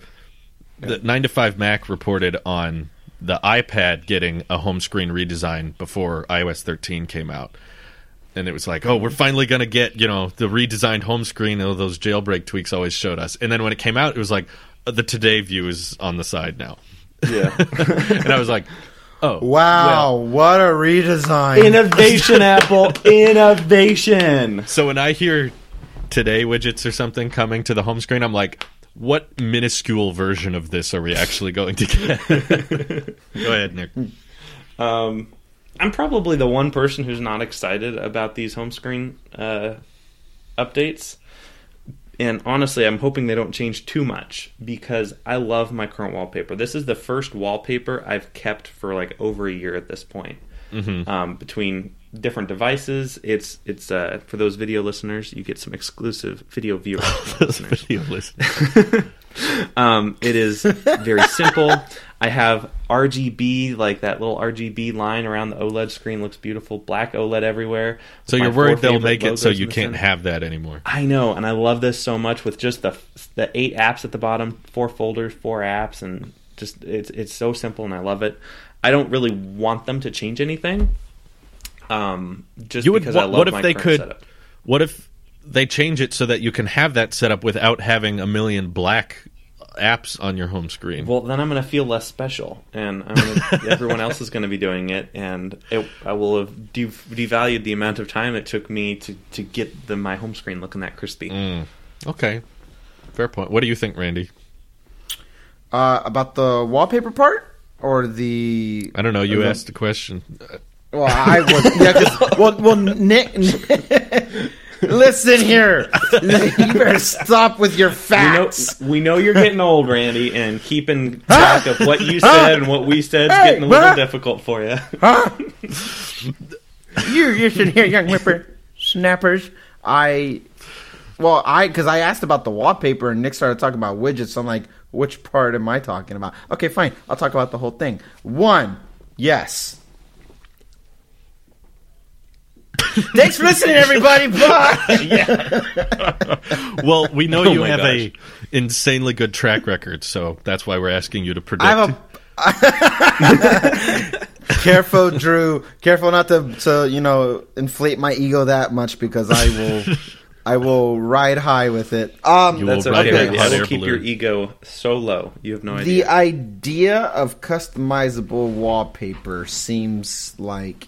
9to5Mac reported on the iPad getting a home screen redesign before iOS 13 came out. And it was like, oh, we're finally going to get, the redesigned home screen that those jailbreak tweaks always showed us. And then when it came out, it was like, the Today view is on the side now. Yeah. And I was like, oh. Wow, what a redesign. Innovation, Apple. Innovation. So when I hear Today widgets or something coming to the home screen, I'm like, what minuscule version of this are we actually going to get? Go ahead, Nick. I'm probably the one person who's not excited about these home screen updates. And honestly, I'm hoping they don't change too much because I love my current wallpaper. This is the first wallpaper I've kept for like over a year at this point. Mm-hmm. Between different devices, it's for those video listeners, you get some exclusive video viewers. Video listeners. It is very simple. I have RGB, like that little RGB line around the OLED screen looks beautiful. Black OLED everywhere. So you're worried they'll make it so you can't have that anymore. I know, and I love this so much with just the 8 apps at the bottom, 4 folders, 4 apps, and just it's so simple, and I love it. I don't really want them to change anything. Because I love my current setup. What if they change it so that you can have that setup without having a million black apps on your home screen? Well, then I'm going to feel less special, and everyone else is going to be doing it, and I will have devalued the amount of time it took me to get my home screen looking that crispy. Okay, fair point. What do you think, Randy? About the wallpaper part or the? I don't know. You asked the question. Well, I would. Yeah, Nick, listen here. You better stop with your facts. We know you're getting old, Randy, and keeping track of what you said and what we said is getting a little difficult for you. You listen here, young whippersnappers. Because I asked about the wallpaper and Nick started talking about widgets. So I'm like, which part am I talking about? Okay, fine. I'll talk about the whole thing. 1, yes. Thanks for listening, everybody. Bye. Yeah. Well, we know you have a insanely good track record, so that's why we're asking you to predict. Careful, Drew. Careful not to inflate my ego that much because I will ride high with it. That's okay. I will keep your ego so low. You have no idea. The idea of customizable wallpaper seems like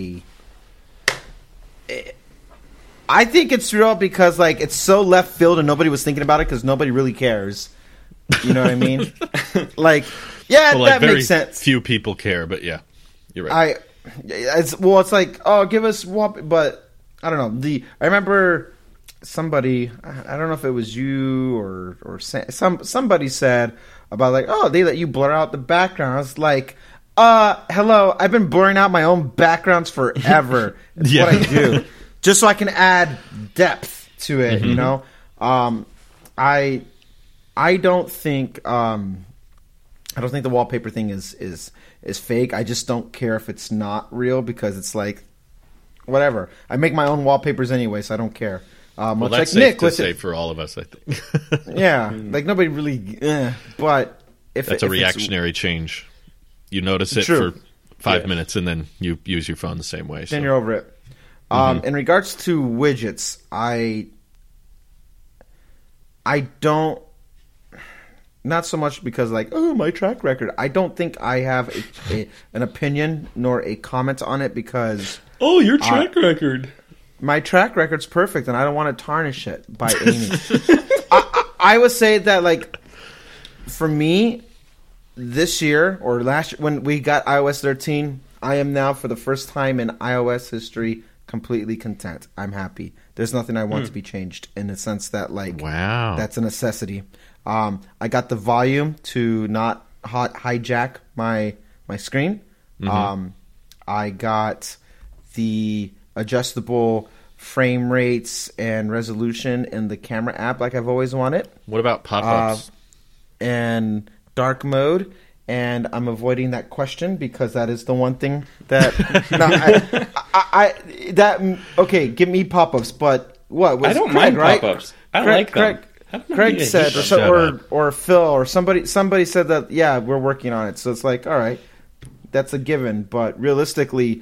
I think it's real because it's so left field and nobody was thinking about it because nobody really cares. You know what I mean? That makes sense. Few people care, but yeah, you're right. It's like, oh, give us wallpaper, but I don't know. I remember somebody, I don't know if it was you or somebody said about they let you blur out the background. I was like, hello, I've been blurring out my own backgrounds forever. It's what I do. Just so I can add depth to it, you know? I don't think the wallpaper thing is fake. I just don't care if it's not real because it's like whatever. I make my own wallpapers anyway, so I don't care. Well, that's safe to say for all of us, I think. Yeah, like nobody really. But that's a reactionary change. You notice it for 5 minutes, and then you use your phone the same way. Then you're over it. In regards to widgets, I don't. Not so much because my track record. I don't think I have an opinion nor a comment on it because. Oh, your track record. My track record's perfect, and I don't want to tarnish it by any means. I would say that, for me, this year or last year, when we got iOS 13, I am now, for the first time in iOS history, completely content. I'm happy. There's nothing I want to be changed in the sense that, wow, that's a necessity. I got the volume to not hijack my screen. I got the adjustable frame rates and resolution in the camera app like I've always wanted. What about pop-ups? And dark mode. and I'm avoiding that question because that is the one thing that okay, give me pop-ups, but what was I don't Craig, mind right? pop-ups. I like them. Craig said, or Phil, or somebody said that, yeah, we're working on it. So it's like, all right, that's a given. But realistically,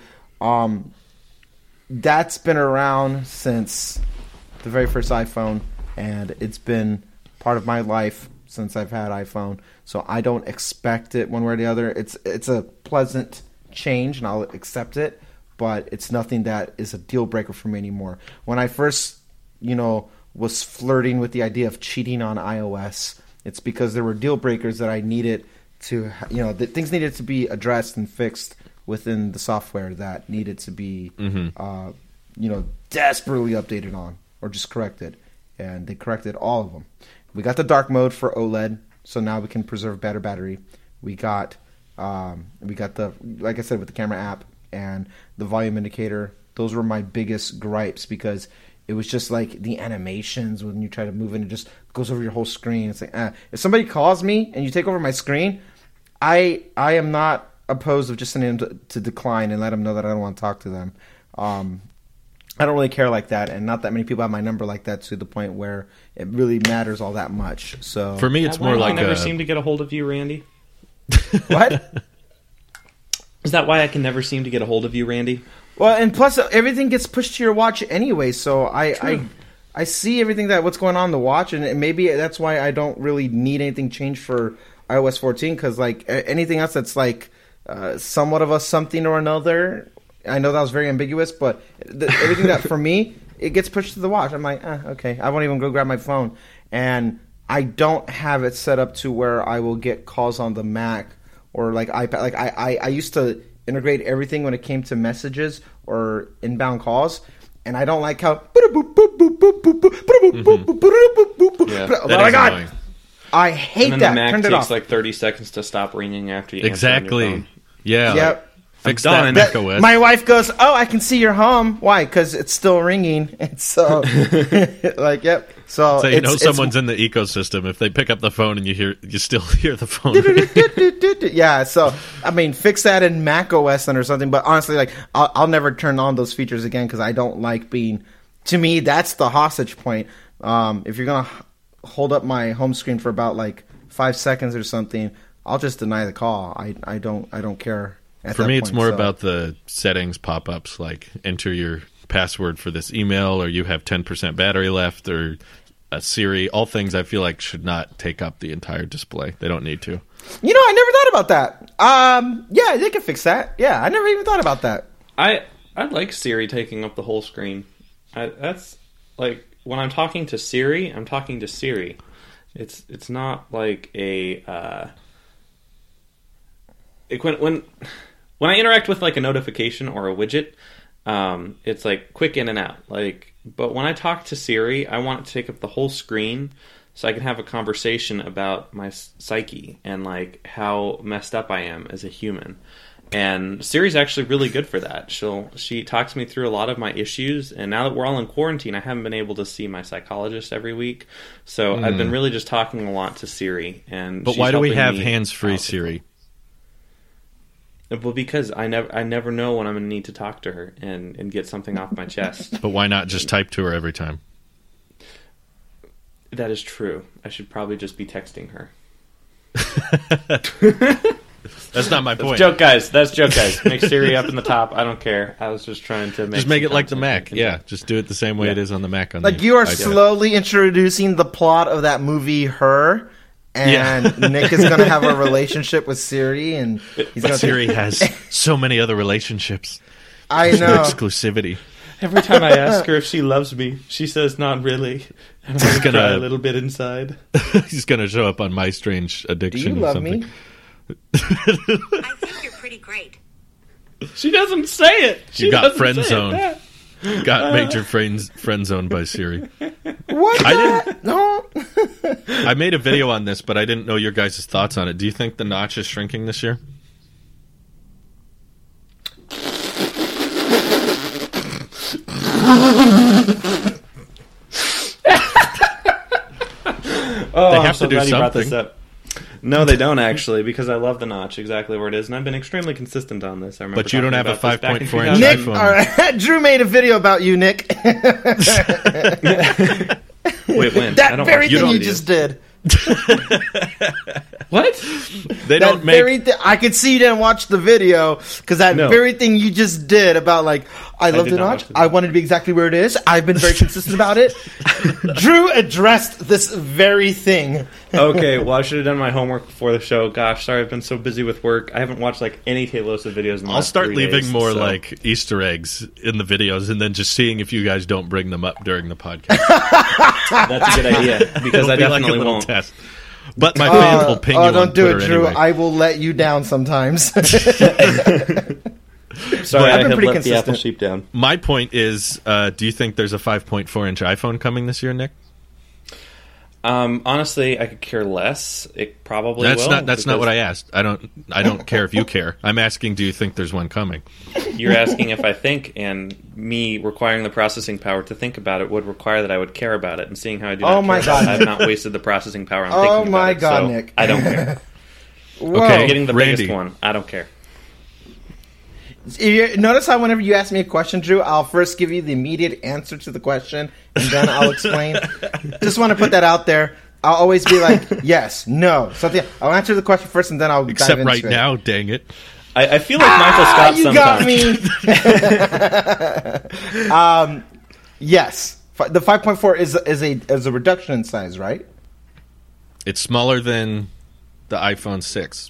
that's been around since the very first iPhone, and it's been part of my life since I've had iPhone. So I don't expect it one way or the other. It's a pleasant change, and I'll accept it, but it's nothing that is a deal breaker for me anymore. When I first, was flirting with the idea of cheating on iOS, it's because there were deal breakers that I needed to, that things needed to be addressed and fixed within the software that needed to be, desperately updated on or just corrected. And they corrected all of them. We got the dark mode for OLED, so now we can preserve better battery. We got the, like I said, with the camera app and the volume indicator. Those were my biggest gripes because it was just like the animations when you try to move it, it just goes over your whole screen. It's like, if somebody calls me and you take over my screen, I am not opposed of just sending them to decline and let them know that I don't want to talk to them. I don't really care like that, and not that many people have my number like that to the point where it really matters all that much. So for me, it's more like I never seem to get a hold of you, Randy. What? Is that why I can never seem to get a hold of you, Randy? Well, and plus everything gets pushed to your watch anyway, so I see everything what's going on in the watch, and maybe that's why I don't really need anything changed for iOS 14, because like anything else that's like somewhat of a something or another. I know that was very ambiguous, but everything that for me, it gets pushed to the watch. I'm like, okay, I won't even go grab my phone, and I don't have it set up to where I will get calls on the Mac or like iPad. Like I used to integrate everything when it came to messages or inbound calls, and I don't like how. Oh my god! Annoying. I hate and that. The Mac Turned takes it off. like 30 seconds to stop ringing after you exactly. Answer on your phone. Yeah. Yep. Fix that, Mac OS. My wife goes, "Oh, I can see you're home. Why? Because it's still ringing." And so, like, yep. So someone's in the ecosystem if they pick up the phone and you still hear the phone. Yeah. So I mean, fix that in Mac OS or something. But honestly, like, I'll never turn on those features again because I don't like being. To me, that's the hostage point. If you're gonna hold up my home screen for about like 5 seconds or something, I'll just deny the call. I don't care. For me, it's more about the settings pop-ups, like enter your password for this email, or you have 10% battery left, or a Siri. All things I feel like should not take up the entire display. They don't need to. I never thought about that. Yeah, they can fix that. Yeah, I never even thought about that. I like Siri taking up the whole screen. That's like when I'm talking to Siri, I'm talking to Siri. It's not like a when I interact with like a notification or a widget, it's like quick in and out. But when I talk to Siri, I want it to take up the whole screen so I can have a conversation about my psyche and like how messed up I am as a human. And Siri's actually really good for that. She talks me through a lot of my issues, and now that we're all in quarantine, I haven't been able to see my psychologist every week. So I've been really just talking a lot to Siri. But why do we have hands-free Siri? Well, because I never know when I'm going to need to talk to her and get something off my chest. But why not just type to her every time? That is true. I should probably just be texting her. That's not my point. That's joke, guys. Make Siri up in the top. I don't care. I was just trying to make it like the Mac. Yeah, just do it the same way it is on the Mac. You are slowly introducing the plot of that movie, Her. And Nick is going to have a relationship with Siri, and Siri has so many other relationships. I There's know. no exclusivity. Every time I ask her if she loves me, she says not really. And I'm going to cry a little bit inside. He's going to show up on My Strange Addiction. Do you love me? I think you're pretty great. She doesn't say it. You got friend zoned. Got major friend zoned by Siri. What? No. I made a video on this, but I didn't know your guys' thoughts on it. Do you think the notch is shrinking this year? They have to do something. No, they don't actually, because I love the notch exactly where it is, and I've been extremely consistent on this. I remember But you don't have a talking about this 5.4 back in inch 2000. iPhone. All right. Drew made a video about you, Nick. Wait, when? I That don't very watch thing you videos. just did. What? They That don't make. very I could see you didn't watch the video because that No. very thing you just did about I love did the not notch. watch the I wanted to be exactly where it is. I've been very consistent about it. Drew addressed this very thing. Okay, well, I should have done my homework before the show. Gosh, sorry, I've been so busy with work. I haven't watched any Taylor's videos in the I'll last start 3 leaving days, more so. Easter eggs in the videos, and then just seeing if you guys don't bring them up during the podcast. That's a good idea, because It'll I be like a definitely little won't. test. But my fans will ping you on don't do Twitter it, Drew. anyway. I will let you down sometimes. Sorry, I've I been have pretty let the apple consistent. sheep down. My point is, do you think there's a 5.4 inch iPhone coming this year, Nick? Honestly, I could care less. It probably That's will. not because what I asked. I don't care if you care. I'm asking, do you think there's one coming? You're asking if I think, and me requiring the processing power to think about it would require that I would care about it. And seeing how I do not Oh care my about it, God. I've not wasted the processing power on Oh thinking my about it. God, so Nick. I don't care. Whoa. Okay. I'm getting the Randy. biggest one. I don't care. Notice how whenever you ask me a question, Drew, I'll first give you the immediate answer to the question, and then I'll explain. Just want to put that out there. I'll always be like, yes, no, something. I'll answer the question first, and then I'll Except dive into right it. now, dang it. I feel like Michael Scott You sometimes. got me. Yes, the 5.4 is a reduction in size, right? It's smaller than the iPhone 6.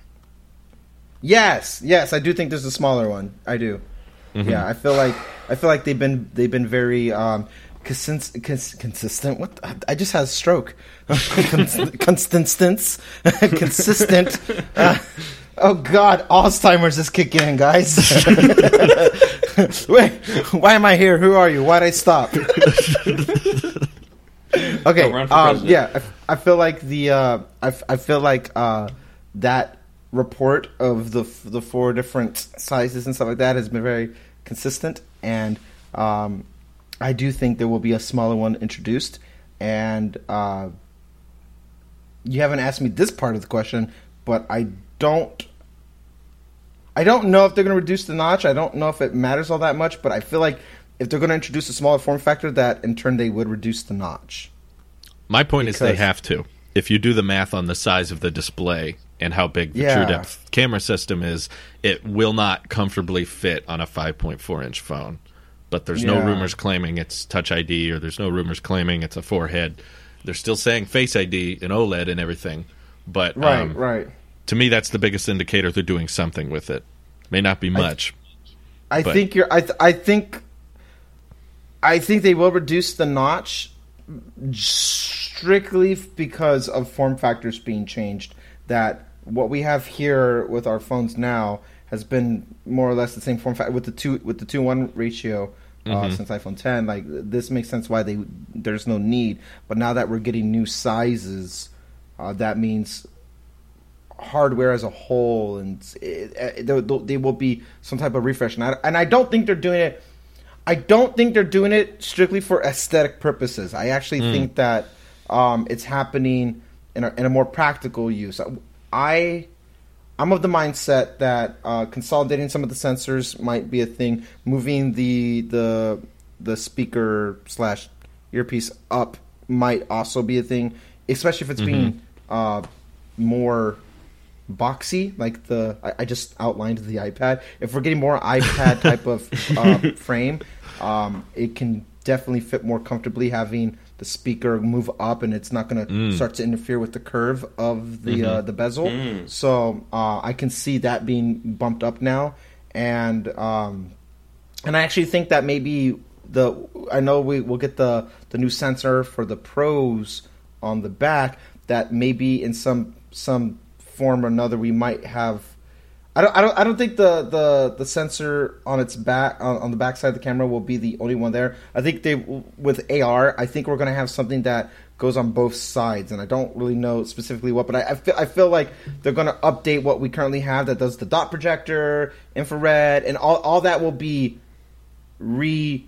Yes, I do think there's a smaller one. I do. Mm-hmm. Yeah, I feel like they've been very consistent. What? I just had a stroke. Consistent. Oh God, Alzheimer's is kicking in, guys. Wait, why am I here? Who are you? Why'd I stop? Okay. Don't run for president. Yeah, I feel like I feel like that report of the 4 different sizes and stuff like that has been very consistent, and I do think there will be a smaller one introduced. And you haven't asked me this part of the question, but I don't know if they're going to reduce the notch. I don't know if it matters all that much, but I feel like if they're going to introduce a smaller form factor, that in turn they would reduce the notch. My point is they Because- have to. If you do the math on the size of the display and how big the Yeah. True Depth camera system is, it will not comfortably fit on a 5.4 inch phone. But there's no Yeah. rumors claiming it's Touch ID, or there's no rumors claiming it's a forehead. They're still saying Face ID and OLED and everything. But Right. to me, that's the biggest indicator they're doing something with it. May not be much. I But- think you're. I think they will reduce the notch strictly because of form factors being changed. That what we have here with our phones now has been more or less the same form factor with the 2:1 ratio since iPhone 10. Like, this makes sense why there's no need. But now that we're getting new sizes, that means hardware as a whole, and there will be some type of refresh. And I don't think they're doing it. I don't think they're doing it strictly for aesthetic purposes. I actually think that it's happening in a more practical use. I'm of the mindset that consolidating some of the sensors might be a thing. Moving the speaker / earpiece up might also be a thing, especially if it's being more boxy, like I just outlined the iPad. If we're getting more iPad type of frame, it can definitely fit more comfortably having the speaker move up, and it's not going to start to interfere with the curve of the bezel. So I can see that being bumped up now, and I actually think that maybe I know we'll get the new sensor for the Pros on the back. That maybe in some form or another we might have. I don't think the sensor on its back on the back side of the camera will be the only one there. I think with AR, I think we're going to have something that goes on both sides, and I don't really know specifically what, but I feel like they're going to update what we currently have that does the dot projector, infrared, and all that will be not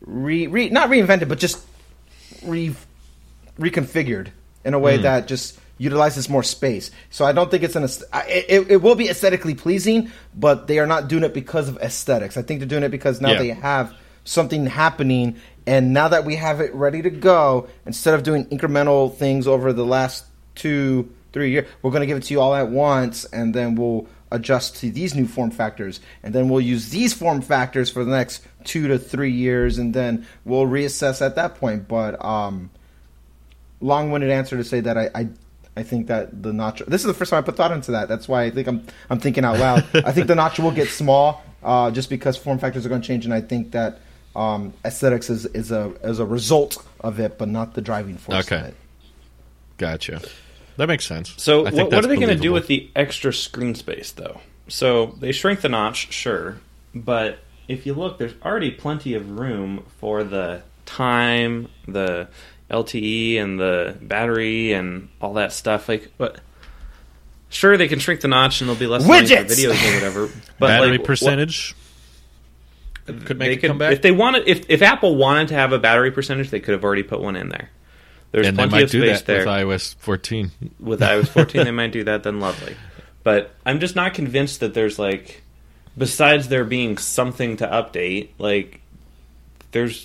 reinvented, but just reconfigured in a way that just utilizes more space. So I don't think it's it will be aesthetically pleasing, but they are not doing it because of aesthetics. I think they're doing it because now they have something happening, and now that we have it ready to go, instead of doing incremental things over the last 2-3 years, we're going to give it to you all at once, and then we'll adjust to these new form factors, and then we'll use these form factors for the next 2 to 3 years, and then we'll reassess at that point. But long-winded answer to say that I think that the notch. This is the first time I put thought into that. That's why I think I'm thinking out loud. I think the notch will get small, just because form factors are going to change, and I think that aesthetics is a result of it, but not the driving force of it. Gotcha. That makes sense. So what are they going to do with the extra screen space, though? So they shrink the notch, sure, but if you look, there's already plenty of room for the time, the LTE, and the battery, and all that stuff. Like, what? Sure, they can shrink the notch, and there'll be less money for videos or whatever. But battery percentage could make a comeback. If they wanted, if Apple wanted to have a battery percentage, they could have already put one in there. There's and plenty they might of space do that there. with iOS 14. With iOS 14, they might do that. Then lovely. But I'm just not convinced that there's like, besides there being something to update, like there's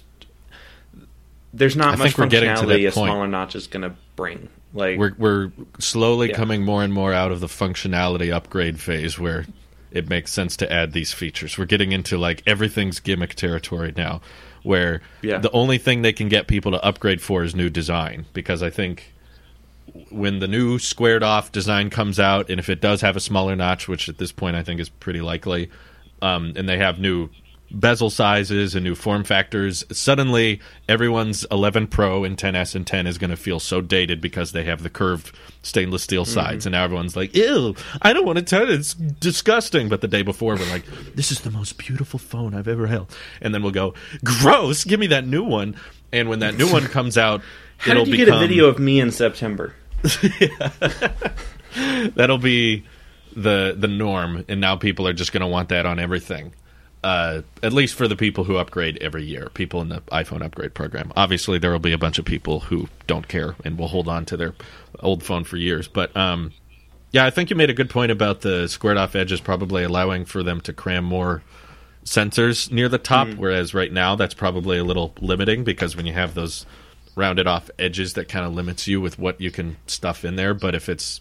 not much functionality a smaller notch is going to bring. Like we're slowly coming more and more out of the functionality upgrade phase where it makes sense to add these features. We're getting into like everything's gimmick territory now, where the only thing they can get people to upgrade for is new design. Because I think when the new squared off design comes out, and if it does have a smaller notch, which at this point I think is pretty likely, and they have new bezel sizes and new form factors, suddenly everyone's 11 Pro and 10S and 10 is going to feel so dated because they have the curved stainless steel sides, and now everyone's like, ew, I don't want to touch it, it's disgusting. But the day before we're like, this is the most beautiful phone I've ever held, and then we'll go, gross, give me that new one. And when that new one comes out, how did you get a video of me in September? That'll be the norm, and now people are just going to want that on everything. At least for the people who upgrade every year, people in the iPhone upgrade program. Obviously, there will be a bunch of people who don't care and will hold on to their old phone for years. But, I think you made a good point about the squared-off edges probably allowing for them to cram more sensors near the top, whereas right now that's probably a little limiting because when you have those rounded-off edges, that kind of limits you with what you can stuff in there. But if it's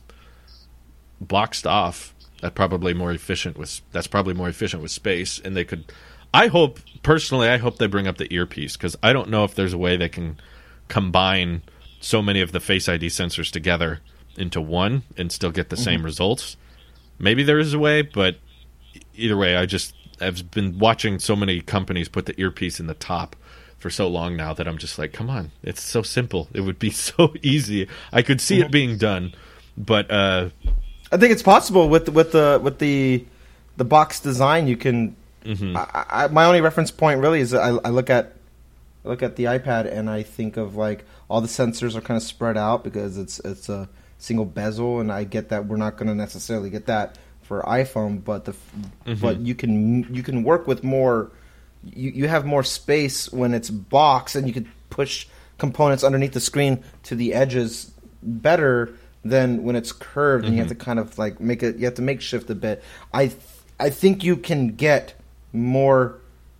boxed off, that's probably more efficient with space, and they could. I hope they bring up the earpiece, because I don't know if there's a way they can combine so many of the Face ID sensors together into one and still get the same results. Maybe there is a way, but either way, I've been watching so many companies put the earpiece in the top for so long now that I'm just like, come on, it's so simple. It would be so easy. I could see it being done, but. I think it's possible with the box design. You can. My only reference point really is I look at the iPad and I think of like all the sensors are kind of spread out because it's a single bezel, and I get that we're not going to necessarily get that for iPhone, but but you can work with more. You have more space when it's boxed, and you can push components underneath the screen to the edges better than when it's curved, and you have to kind of like make it. You have to make shift a bit. I think you can get more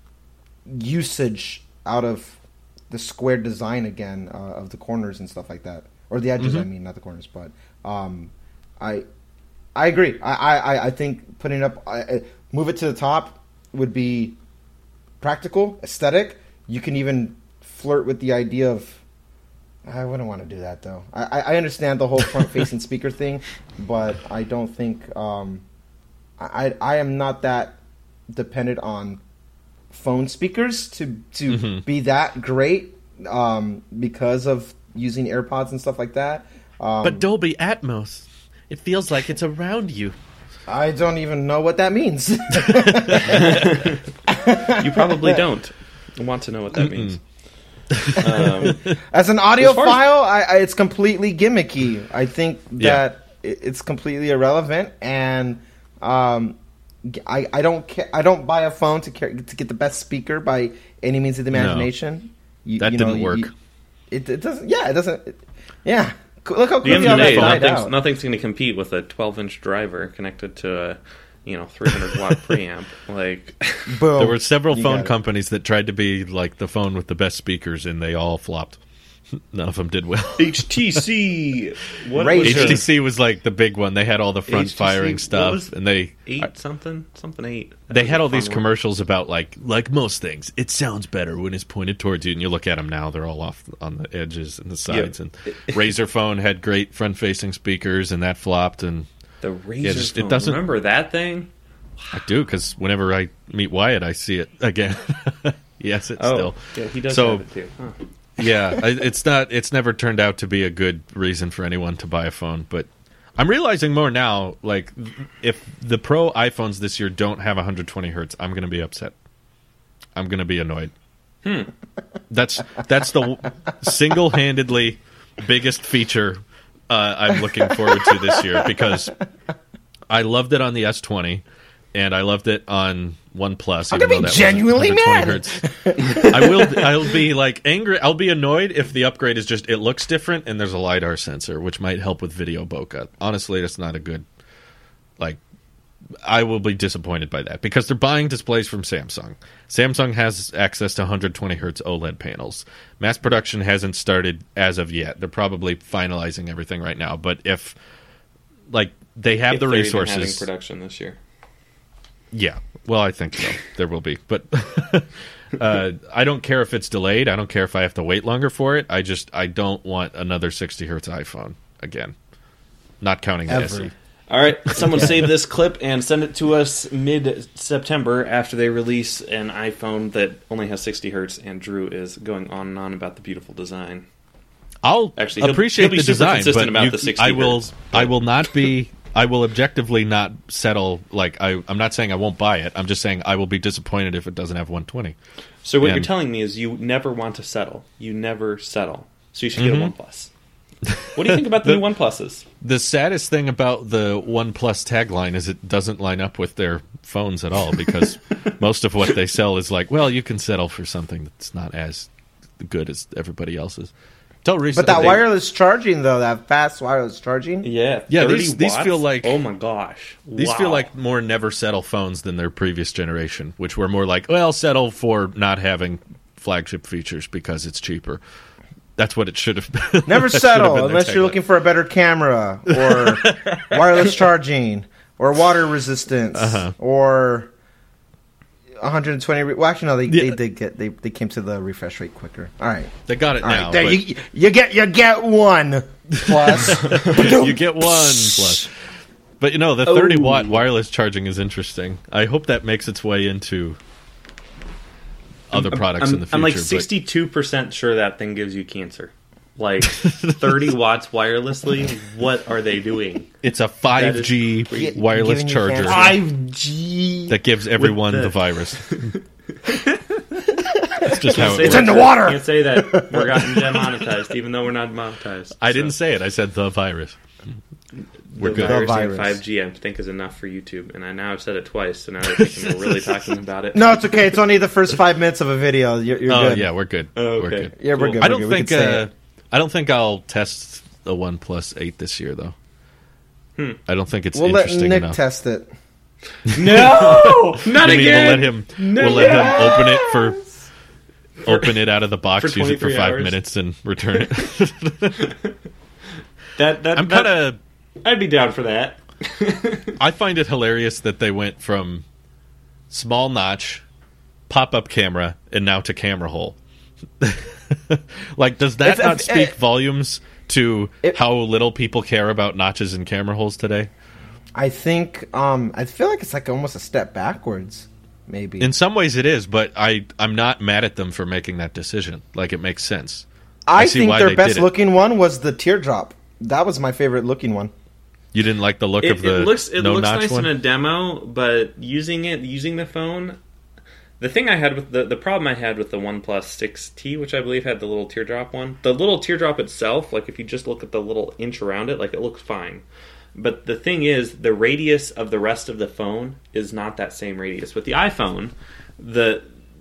usage out of the square design again of the corners and stuff like that, or the edges. I mean, not the corners, but I agree. I think putting up move it to the top would be practical, aesthetic. You can even flirt with the idea of. I wouldn't want to do that, though. I understand the whole front-facing speaker thing, but I don't think I am not that dependent on phone speakers to be that great because of using AirPods and stuff like that. But Dolby Atmos, it feels like it's around you. I don't even know what that means. You probably don't want to know what that means. As an audiophile, it's completely gimmicky. I think that it's completely irrelevant, and I don't buy a phone to get the best speaker by any means of the imagination. No. That didn't work. It doesn't. Yeah, it doesn't. Yeah, Look how At the end quickly all of the that day, died out. nothing's going to compete with a 12-inch driver connected to a 300 watt preamp. Like, Boom. There were several You phone got it. companies that tried to be like the phone with the best speakers, and they all flopped. None of them did well. HTC. What Razer. was it? HTC was like the big one. They had all the front HTC, firing what stuff, was- and they 8 something 8. That they was had a all fun these one. commercials about like most things, it sounds better when it's pointed towards you, and you look at them now, they're all off on the edges and the sides. Yeah. And Razer phone had great front-facing speakers, and that flopped. And The Razer just- phone. it doesn't- Remember that thing? I do, because whenever I meet Wyatt, I see it again. Yes, it's still. yeah, he does So- have it too. Huh. Yeah, it's never turned out to be a good reason for anyone to buy a phone, but I'm realizing more now, like, if the Pro iPhones this year don't have 120 hertz, I'm going to be upset. I'm going to be annoyed. That's the single-handedly biggest feature I'm looking forward to this year, because I loved it on the S20, and I loved it on OnePlus. I'm even gonna though be that genuinely wasn't 120 hertz. I'll be like angry. I'll be annoyed if the upgrade is just it looks different and there's a LiDAR sensor, which might help with video bokeh. Honestly, that's not a good. Like, I will be disappointed by that, because they're buying displays from Samsung. Samsung has access to 120 hertz OLED panels. Mass production hasn't started as of yet. They're probably finalizing everything right now. But if, like, they have If the they're even resources, having production this year. yeah, well, I think so. There will be, but I don't care if it's delayed. I don't care if I have to wait longer for it. I don't want another 60 hertz iPhone again. Not counting the Ever. SE. All right, someone save this clip and send it to us mid-September after they release an iPhone that only has 60 hertz, and Drew is going on and on about the beautiful design. I'll Actually, he'll appreciate be the super design, consistent but about the 60 I will. hertz, but- I will not be. I will objectively not settle. Like, I'm not saying I won't buy it. I'm just saying I will be disappointed if it doesn't have 120. So what you're And- telling me is you never want to settle. You never settle. So you should get a OnePlus. What do you think about the new OnePluses? The saddest thing about the OnePlus tagline is it doesn't line up with their phones at all, because most of what they sell is like, well, you can settle for something that's not as good as everybody else's. Until But recently, that wireless charging, though, that fast wireless charging, Yeah, Yeah, 30 these watts? feel like- Oh my gosh, these Wow. feel like more never settle phones than their previous generation, which were more like, well, settle for not having flagship features because it's cheaper. That's what it should have been. never That should have settle been their unless you're tagline. looking for a better camera or wireless charging or water resistance or 120. Well, actually, no, they did get they came to the refresh rate quicker. All right, They got it all now. right. There but you get one plus. you get one plus. But the 30 watt wireless charging is interesting. I hope that makes its way into other products in the future. I'm like but 62% sure that thing gives you cancer. Like 30 watts wirelessly. What are they doing? it's a That is 5G crazy. wireless Giving you charger cancer. 5G. that gives everyone the- the virus. It's just how it It's works. in the water. Can't say that we're gotten demonetized, even though we're not monetized. I didn't say it. I said the virus. We're the good. virus The and virus. 5G, I think, is enough for YouTube, and I now have said it twice, so now they're thinking we're really talking about it. No, it's okay. It's only the first 5 minutes of a video. You're Oh good. yeah, we're good. Oh, We're okay. good. Yeah, we're Cool. good. I We're don't good. We think. can say it. I don't think I'll test the OnePlus 8 this year, though. I don't think it's We'll let interesting Nick enough. test it. No, not You mean again. We'll let him open it out of the box, For use it for 23 5 hours. minutes, and return it. That I'm kind of. I'd be down for that. I find it hilarious that they went from small notch, pop up camera, and now to camera hole. Like, does that It's- not speak volumes to it- how little people care about notches and camera holes today? I think. I feel like it's like almost a step backwards. Maybe. In some ways, it is, but I'm not mad at them for making that decision. Like, it makes sense. I see think why their they best did it. looking one was the teardrop. That was my favorite looking one. You didn't like the look of the It looks no notch nice one? in a demo, but using the phone. The thing I had with the problem I had with the OnePlus 6T, which I believe had the little teardrop one, the little teardrop itself, like if you just look at the little inch around it, like it looks fine. But the thing is, the radius of the rest of the phone is not that same radius. With the iPhone, the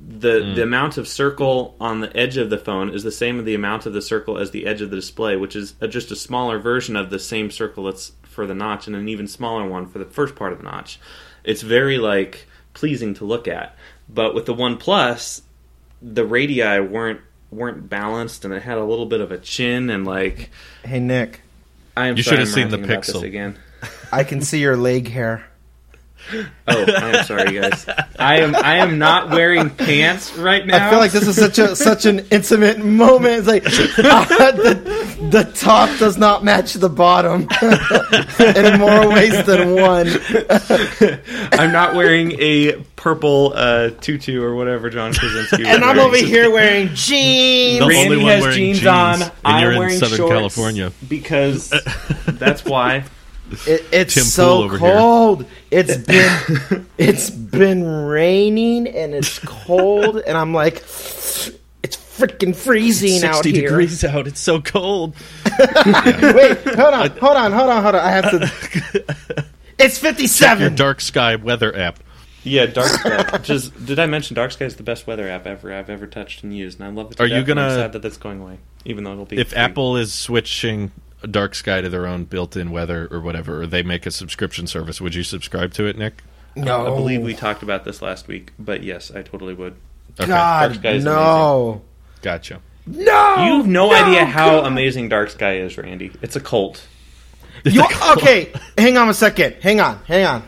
the amount of circle on the edge of the phone is the same as the amount of the circle as the edge of the display, which is just a smaller version of the same circle that's for the notch and an even smaller one for the first part of the notch. It's very like pleasing to look at. But with the OnePlus, the radii weren't balanced, and it had a little bit of a chin and like. Hey Nick, you should have seen the Pixel again. I can see your leg hair. Oh, I am sorry, guys. I am not wearing pants right now. I feel like this is such an intimate moment. It's like the top does not match the bottom in more ways than one. I'm not wearing a purple tutu or whatever John Krasinski. And I'm over here wearing jeans. The Randy only one has wearing jeans on. and I'm you're wearing in Southern shorts California because that's why. It's Tim so Pool over cold. It's been raining and it's cold, and I'm like, it's freaking freezing 60 out here. degrees out. It's so cold. Wait, hold on. I have to. It's 57. Check your Dark Sky weather app. Yeah, Dark Sky. Did I mention Dark Sky is the best weather app I've ever touched and used, and I love it. Are you gonna? I'm sad that that's going away, even though it'll be. If free. Apple is switching Dark Sky to their own built-in weather or whatever, or they make a subscription service, would you subscribe to it, Nick? No, I believe we talked about this last week, but yes, I totally would. Okay. God, Dark Sky is no, Gotcha. no. You have no idea how amazing Dark Sky is, Randy. It's a cult. Okay, hang on a second. Hang on.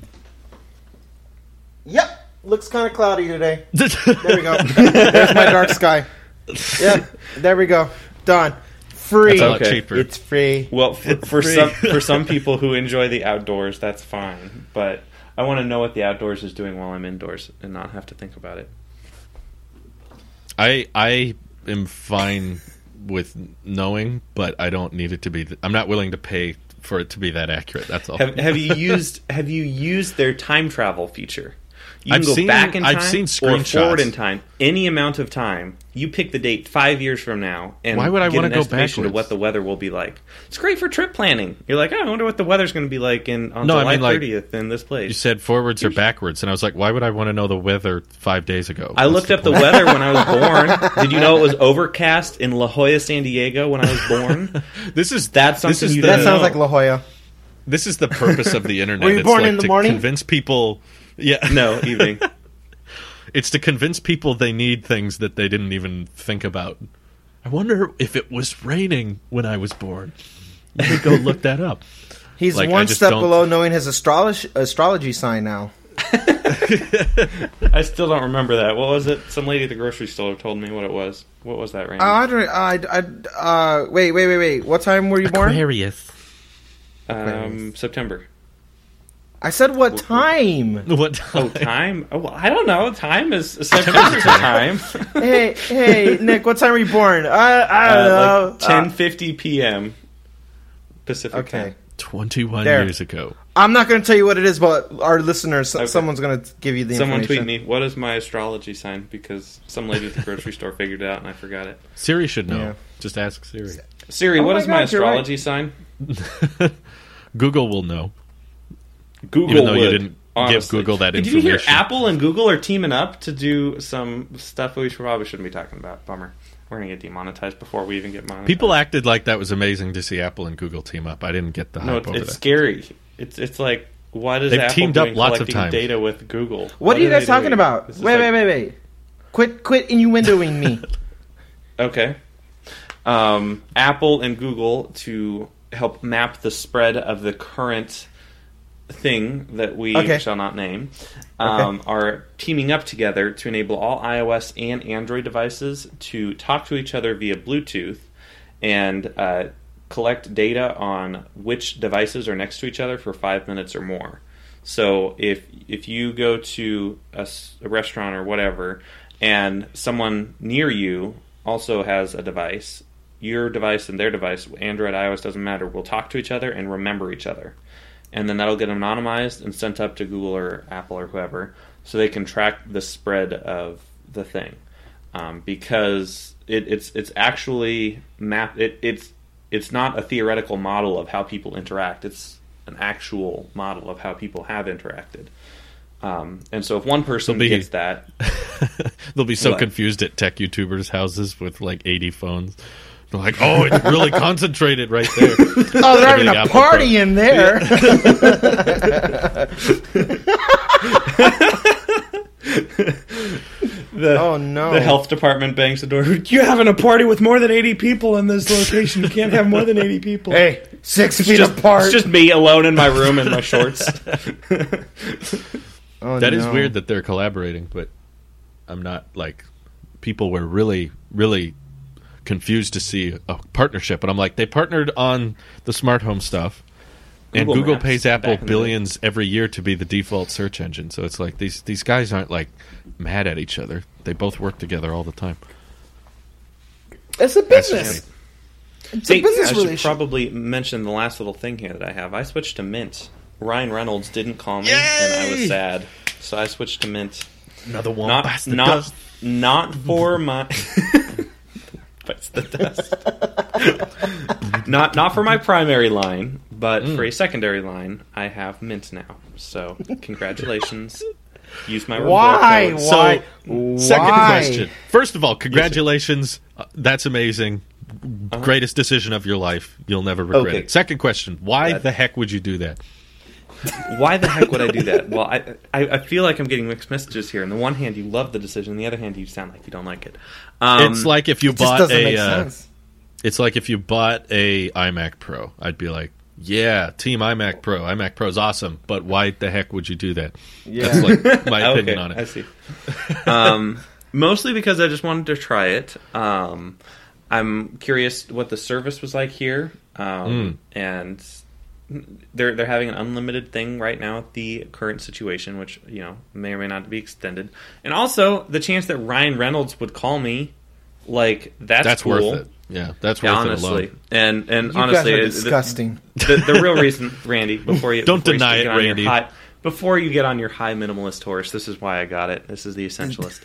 Yep, looks kind of cloudy today. There we go. There's my Dark Sky. Yep, there we go. Done. Free. That's a lot Okay. cheaper. It's free. Well, for some people who enjoy the outdoors, that's fine. But I want to know what the outdoors is doing while I'm indoors and not have to think about it. I am fine with knowing, but I don't need it to be. I'm not willing to pay for it to be that accurate. That's all. Have you used their time travel feature? You can I've go seen- back in time I've seen or forward screenshots. in time, any amount of time. You pick the date 5 years from now, and Why would I get wanna an go estimation of backwards? what the weather will be like. It's great for trip planning. You're like, oh, I wonder what the weather's going to be like on No, I July mean, like, 30th in this You place. said forwards or backwards, and I was like, why would I want to know the weather 5 days ago? I What's looked up the point? weather when I was born. Did you know it was overcast in La Jolla, San Diego when I was born? This is That's this something is you the, That didn't sounds know. like La Jolla. This is the purpose of the internet. Were you It's born like in the to morning? convince people. Yeah, No, evening. it's to convince people they need things that they didn't even think about. I wonder if it was raining when I was born. Let me go look that up. He's Like, I one just step don't- below knowing his astrology sign now. I still don't remember that. What was it? Some lady at the grocery store told me what it was. What was that, Randy? Wait. What time were you born? Aquarius. September. I said what time? What? Oh, time? Oh, well, I don't know. Time is September's a time. Hey, Nick, what time were you born? I don't know. Like 10:50 p.m. Pacific Okay. time. 21 There. years ago. I'm not going to tell you what it is, but our listeners, Okay. someone's going to give you the Someone information. tweet me, what is my astrology sign? Because some lady at the grocery store figured it out and I forgot it. Siri should know. Yeah. Just ask Siri. Siri, Oh what my is my God, you're right. astrology sign? Google will know. Google Even though you would, didn't give honestly. Google that Did you hear information. Apple and Google are teaming up to do some stuff that we probably shouldn't be talking about? Bummer. We're going to get demonetized before we even get monetized. People acted like that was amazing to see Apple and Google team up. I didn't get the No, hype over it's that. scary. It's like, why does They've Apple teamed up doing lots of collecting times. data with Google? What are you are guys they talking doing? about? This is Wait. like- Quit innuendoing me. Okay. Apple and Google to help map the spread of the current thing that we Okay. shall not name, Okay. are teaming up together to enable all iOS and Android devices to talk to each other via Bluetooth and collect data on which devices are next to each other for 5 minutes or more. So if you go to a restaurant or whatever, and someone near you also has a device, your device and their device, Android, iOS, doesn't matter, will talk to each other and remember each other. And then that'll get anonymized and sent up to Google or Apple or whoever, so they can track the spread of the thing. Because it's actually it's not a theoretical model of how people interact. It's an actual model of how people have interacted. And so if one person This'll be- gets that, They'll be so confused at tech YouTubers' houses with like 80 phones. They're like, oh, it's really concentrated right there. Oh, they're having a party in there. Oh no! The health department bangs the door. You're having a party with more than 80 people in this location. You can't have more than 80 people. Hey, 6 feet apart. It's just me alone in my room in my shorts. That is weird that they're collaborating, but I'm not like people were really, really confused to see a partnership. And I'm like, they partnered on the smart home stuff. And Google pays Apple billions every year to be the default search engine. So it's like these guys aren't like mad at each other. They both work together all the time. It's a business. It's a business I should probably mention the last little thing here that I have. I switched to Mint. Ryan Reynolds didn't call me, and I was sad. So I switched to Mint. Another one. Not for my... bites the dust. Not for my primary line, but for a secondary line, I have Mint now. So, congratulations. Use my remote Why? code. Why? Second question. First of all, congratulations. That's amazing. Greatest decision of your life. You'll never regret it. Second question. Why the heck would you do that? Why the heck would I do that? Well, I feel like I'm getting mixed messages here. On the one hand, you love the decision. On the other hand, you sound like you don't like it. It's like if you bought It's like if you bought a iMac Pro. I'd be like, yeah, Team iMac Pro. iMac Pro is awesome, but why the heck would you do that? Yeah. That's like my opinion on it. I see. Mostly because I just wanted to try it. I'm curious what the service was like here, and they're having an unlimited thing right now at the current situation, which may or may not be extended. And also the chance that Ryan Reynolds would call me, like that's cool. Worth it. Yeah, that's worth honestly. it alone. And you honestly, guys are disgusting. The real reason, Randy, before you don't deny it, Randy. Before you get on your high minimalist horse, this is why I got it. This is the Essentialist.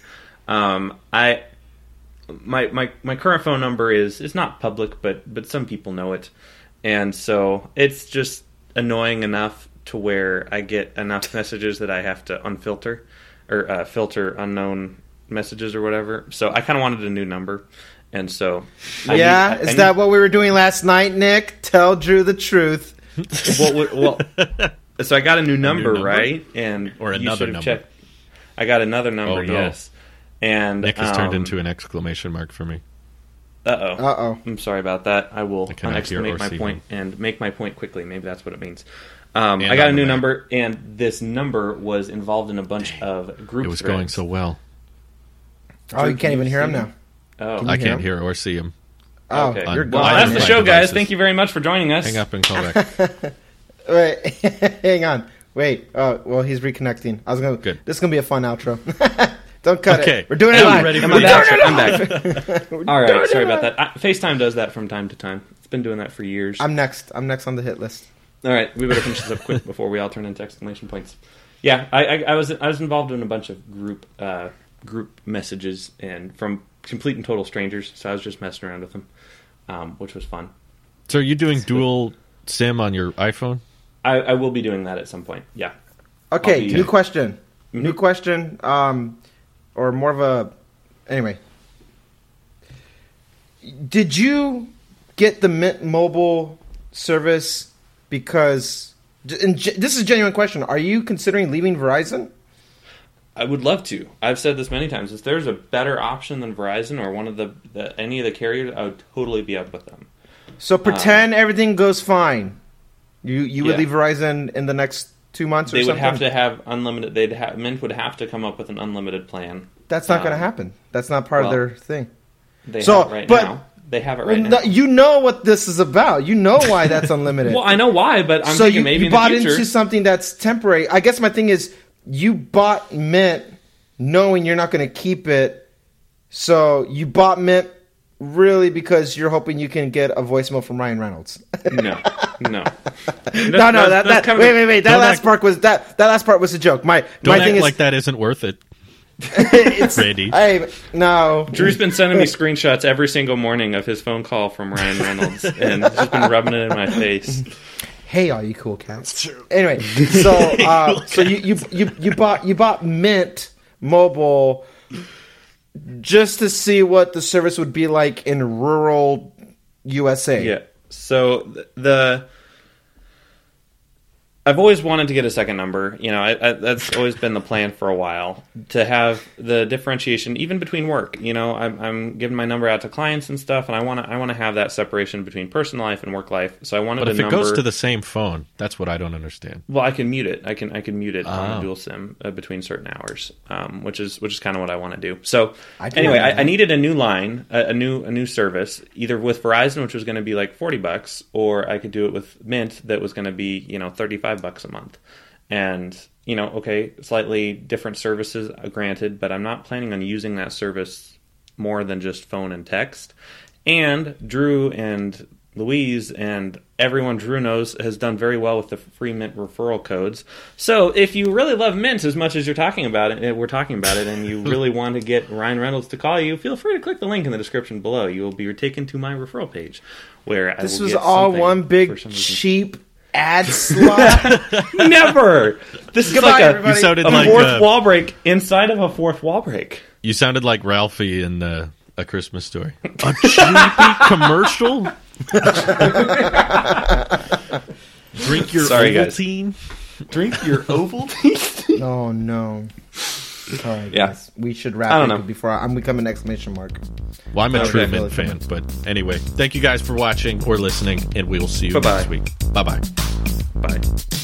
My current phone number is not public, but some people know it. And so it's just annoying enough to where I get enough messages that I have to unfilter or filter unknown messages or whatever. So I kind of wanted a new number. And so... is that what we were doing last night, Nick? Tell Drew the truth. Well, so I got a new number, right? Or another number. Checked. I got another number, yes. And Nick has turned into an exclamation mark for me. Uh-oh. I'm sorry about that. I will exclamate my point and make my point quickly. Maybe that's what it means. I got a new number, and this number was involved in a bunch of group It was threads. going so well. Oh, you can't even hear him now. Oh, I can't hear or see him. Oh, okay. You're Well, gone. that's the show, guys. Devices. Thank you very much for joining us. Hang up and call back. Wait, hang on. Wait. Oh, well, he's reconnecting. I was gonna. Good. This is gonna be a fun outro. Don't cut it. We're doing it Am I live. ready for I'm the back. outro? I'm back. All right. Sorry about that. FaceTime does that from time to time. It's been doing that for years. I'm next. I'm next on the hit list. All right, we better finish this up quick before we all turn into exclamation points. Yeah, I was involved in a bunch of group messages and from complete and total strangers. So I was just messing around with them, which was fun. So are you doing dual SIM on your iPhone? I will be doing that at some point. Yeah. Okay. New question. Mm-hmm. New question. Or more of a. Anyway. Did you get the Mint Mobile service because? And this is a genuine question. Are you considering leaving Verizon? I would love to. I've said this many times. If there's a better option than Verizon or one of any of the carriers, I would totally be up with them. So pretend everything goes fine. You would leave Verizon in the next 2 months or something? They would have to have unlimited. Mint would have to come up with an unlimited plan. That's not going to happen. That's not part of their thing. They have it right now. They have it right now. You know what this is about. You know why that's unlimited. Well, I know why, but I'm thinking maybe you in the bought future. into something that's temporary. I guess my thing is you bought Mint knowing you're not going to keep it. So you bought Mint really because you're hoping you can get a voicemail from Ryan Reynolds. No. No. Wait. That last part was a joke. Don't my act thing is like that isn't worth it. it's Randy. No. Drew's been sending me screenshots every single morning of his phone call from Ryan Reynolds, and he's just been rubbing it in my face. Hey, all you cool cats. Anyway, so you bought Mint Mobile just to see what the service would be like in rural USA. Yeah. So I've always wanted to get a second number. You know, that's always been the plan for a while, to have the differentiation even between work. You know, I'm giving my number out to clients and stuff, and I want to have that separation between personal life and work life. So I wanted. But if it goes to the same phone, that's what I don't understand. Well, I can mute it. I can mute it on a dual SIM between certain hours, which is kind of what I want to do. So anyway, I needed a new line, a new service, either with Verizon, which was going to be like $40, or I could do it with Mint, that was going to be $35 a month. And okay, slightly different services, granted, but I'm not planning on using that service more than just phone and text. And Drew and Louise and everyone Drew knows has done very well with the free Mint referral codes. So if you really love Mint as much as we're talking about it, and you really want to get Ryan Reynolds to call you, feel free to click the link in the description below. You will be taken to my referral page, where this I will was get all something one big cheap ad slot. Never. This is Goodbye, like You sounded a like fourth wall break inside of a fourth wall break. You sounded like Ralphie in A Christmas Story. A cheapy commercial. Drink your Ovaltine. Drink your Ovaltine. Oh no! All right, Yeah. guys, we should I wrap don't it know. before I'm becoming an exclamation mark. Well, I'm a Okay. true Mint fan, but anyway, thank you guys for watching or listening, and we will see you Bye-bye. next week. Bye-bye. Bye.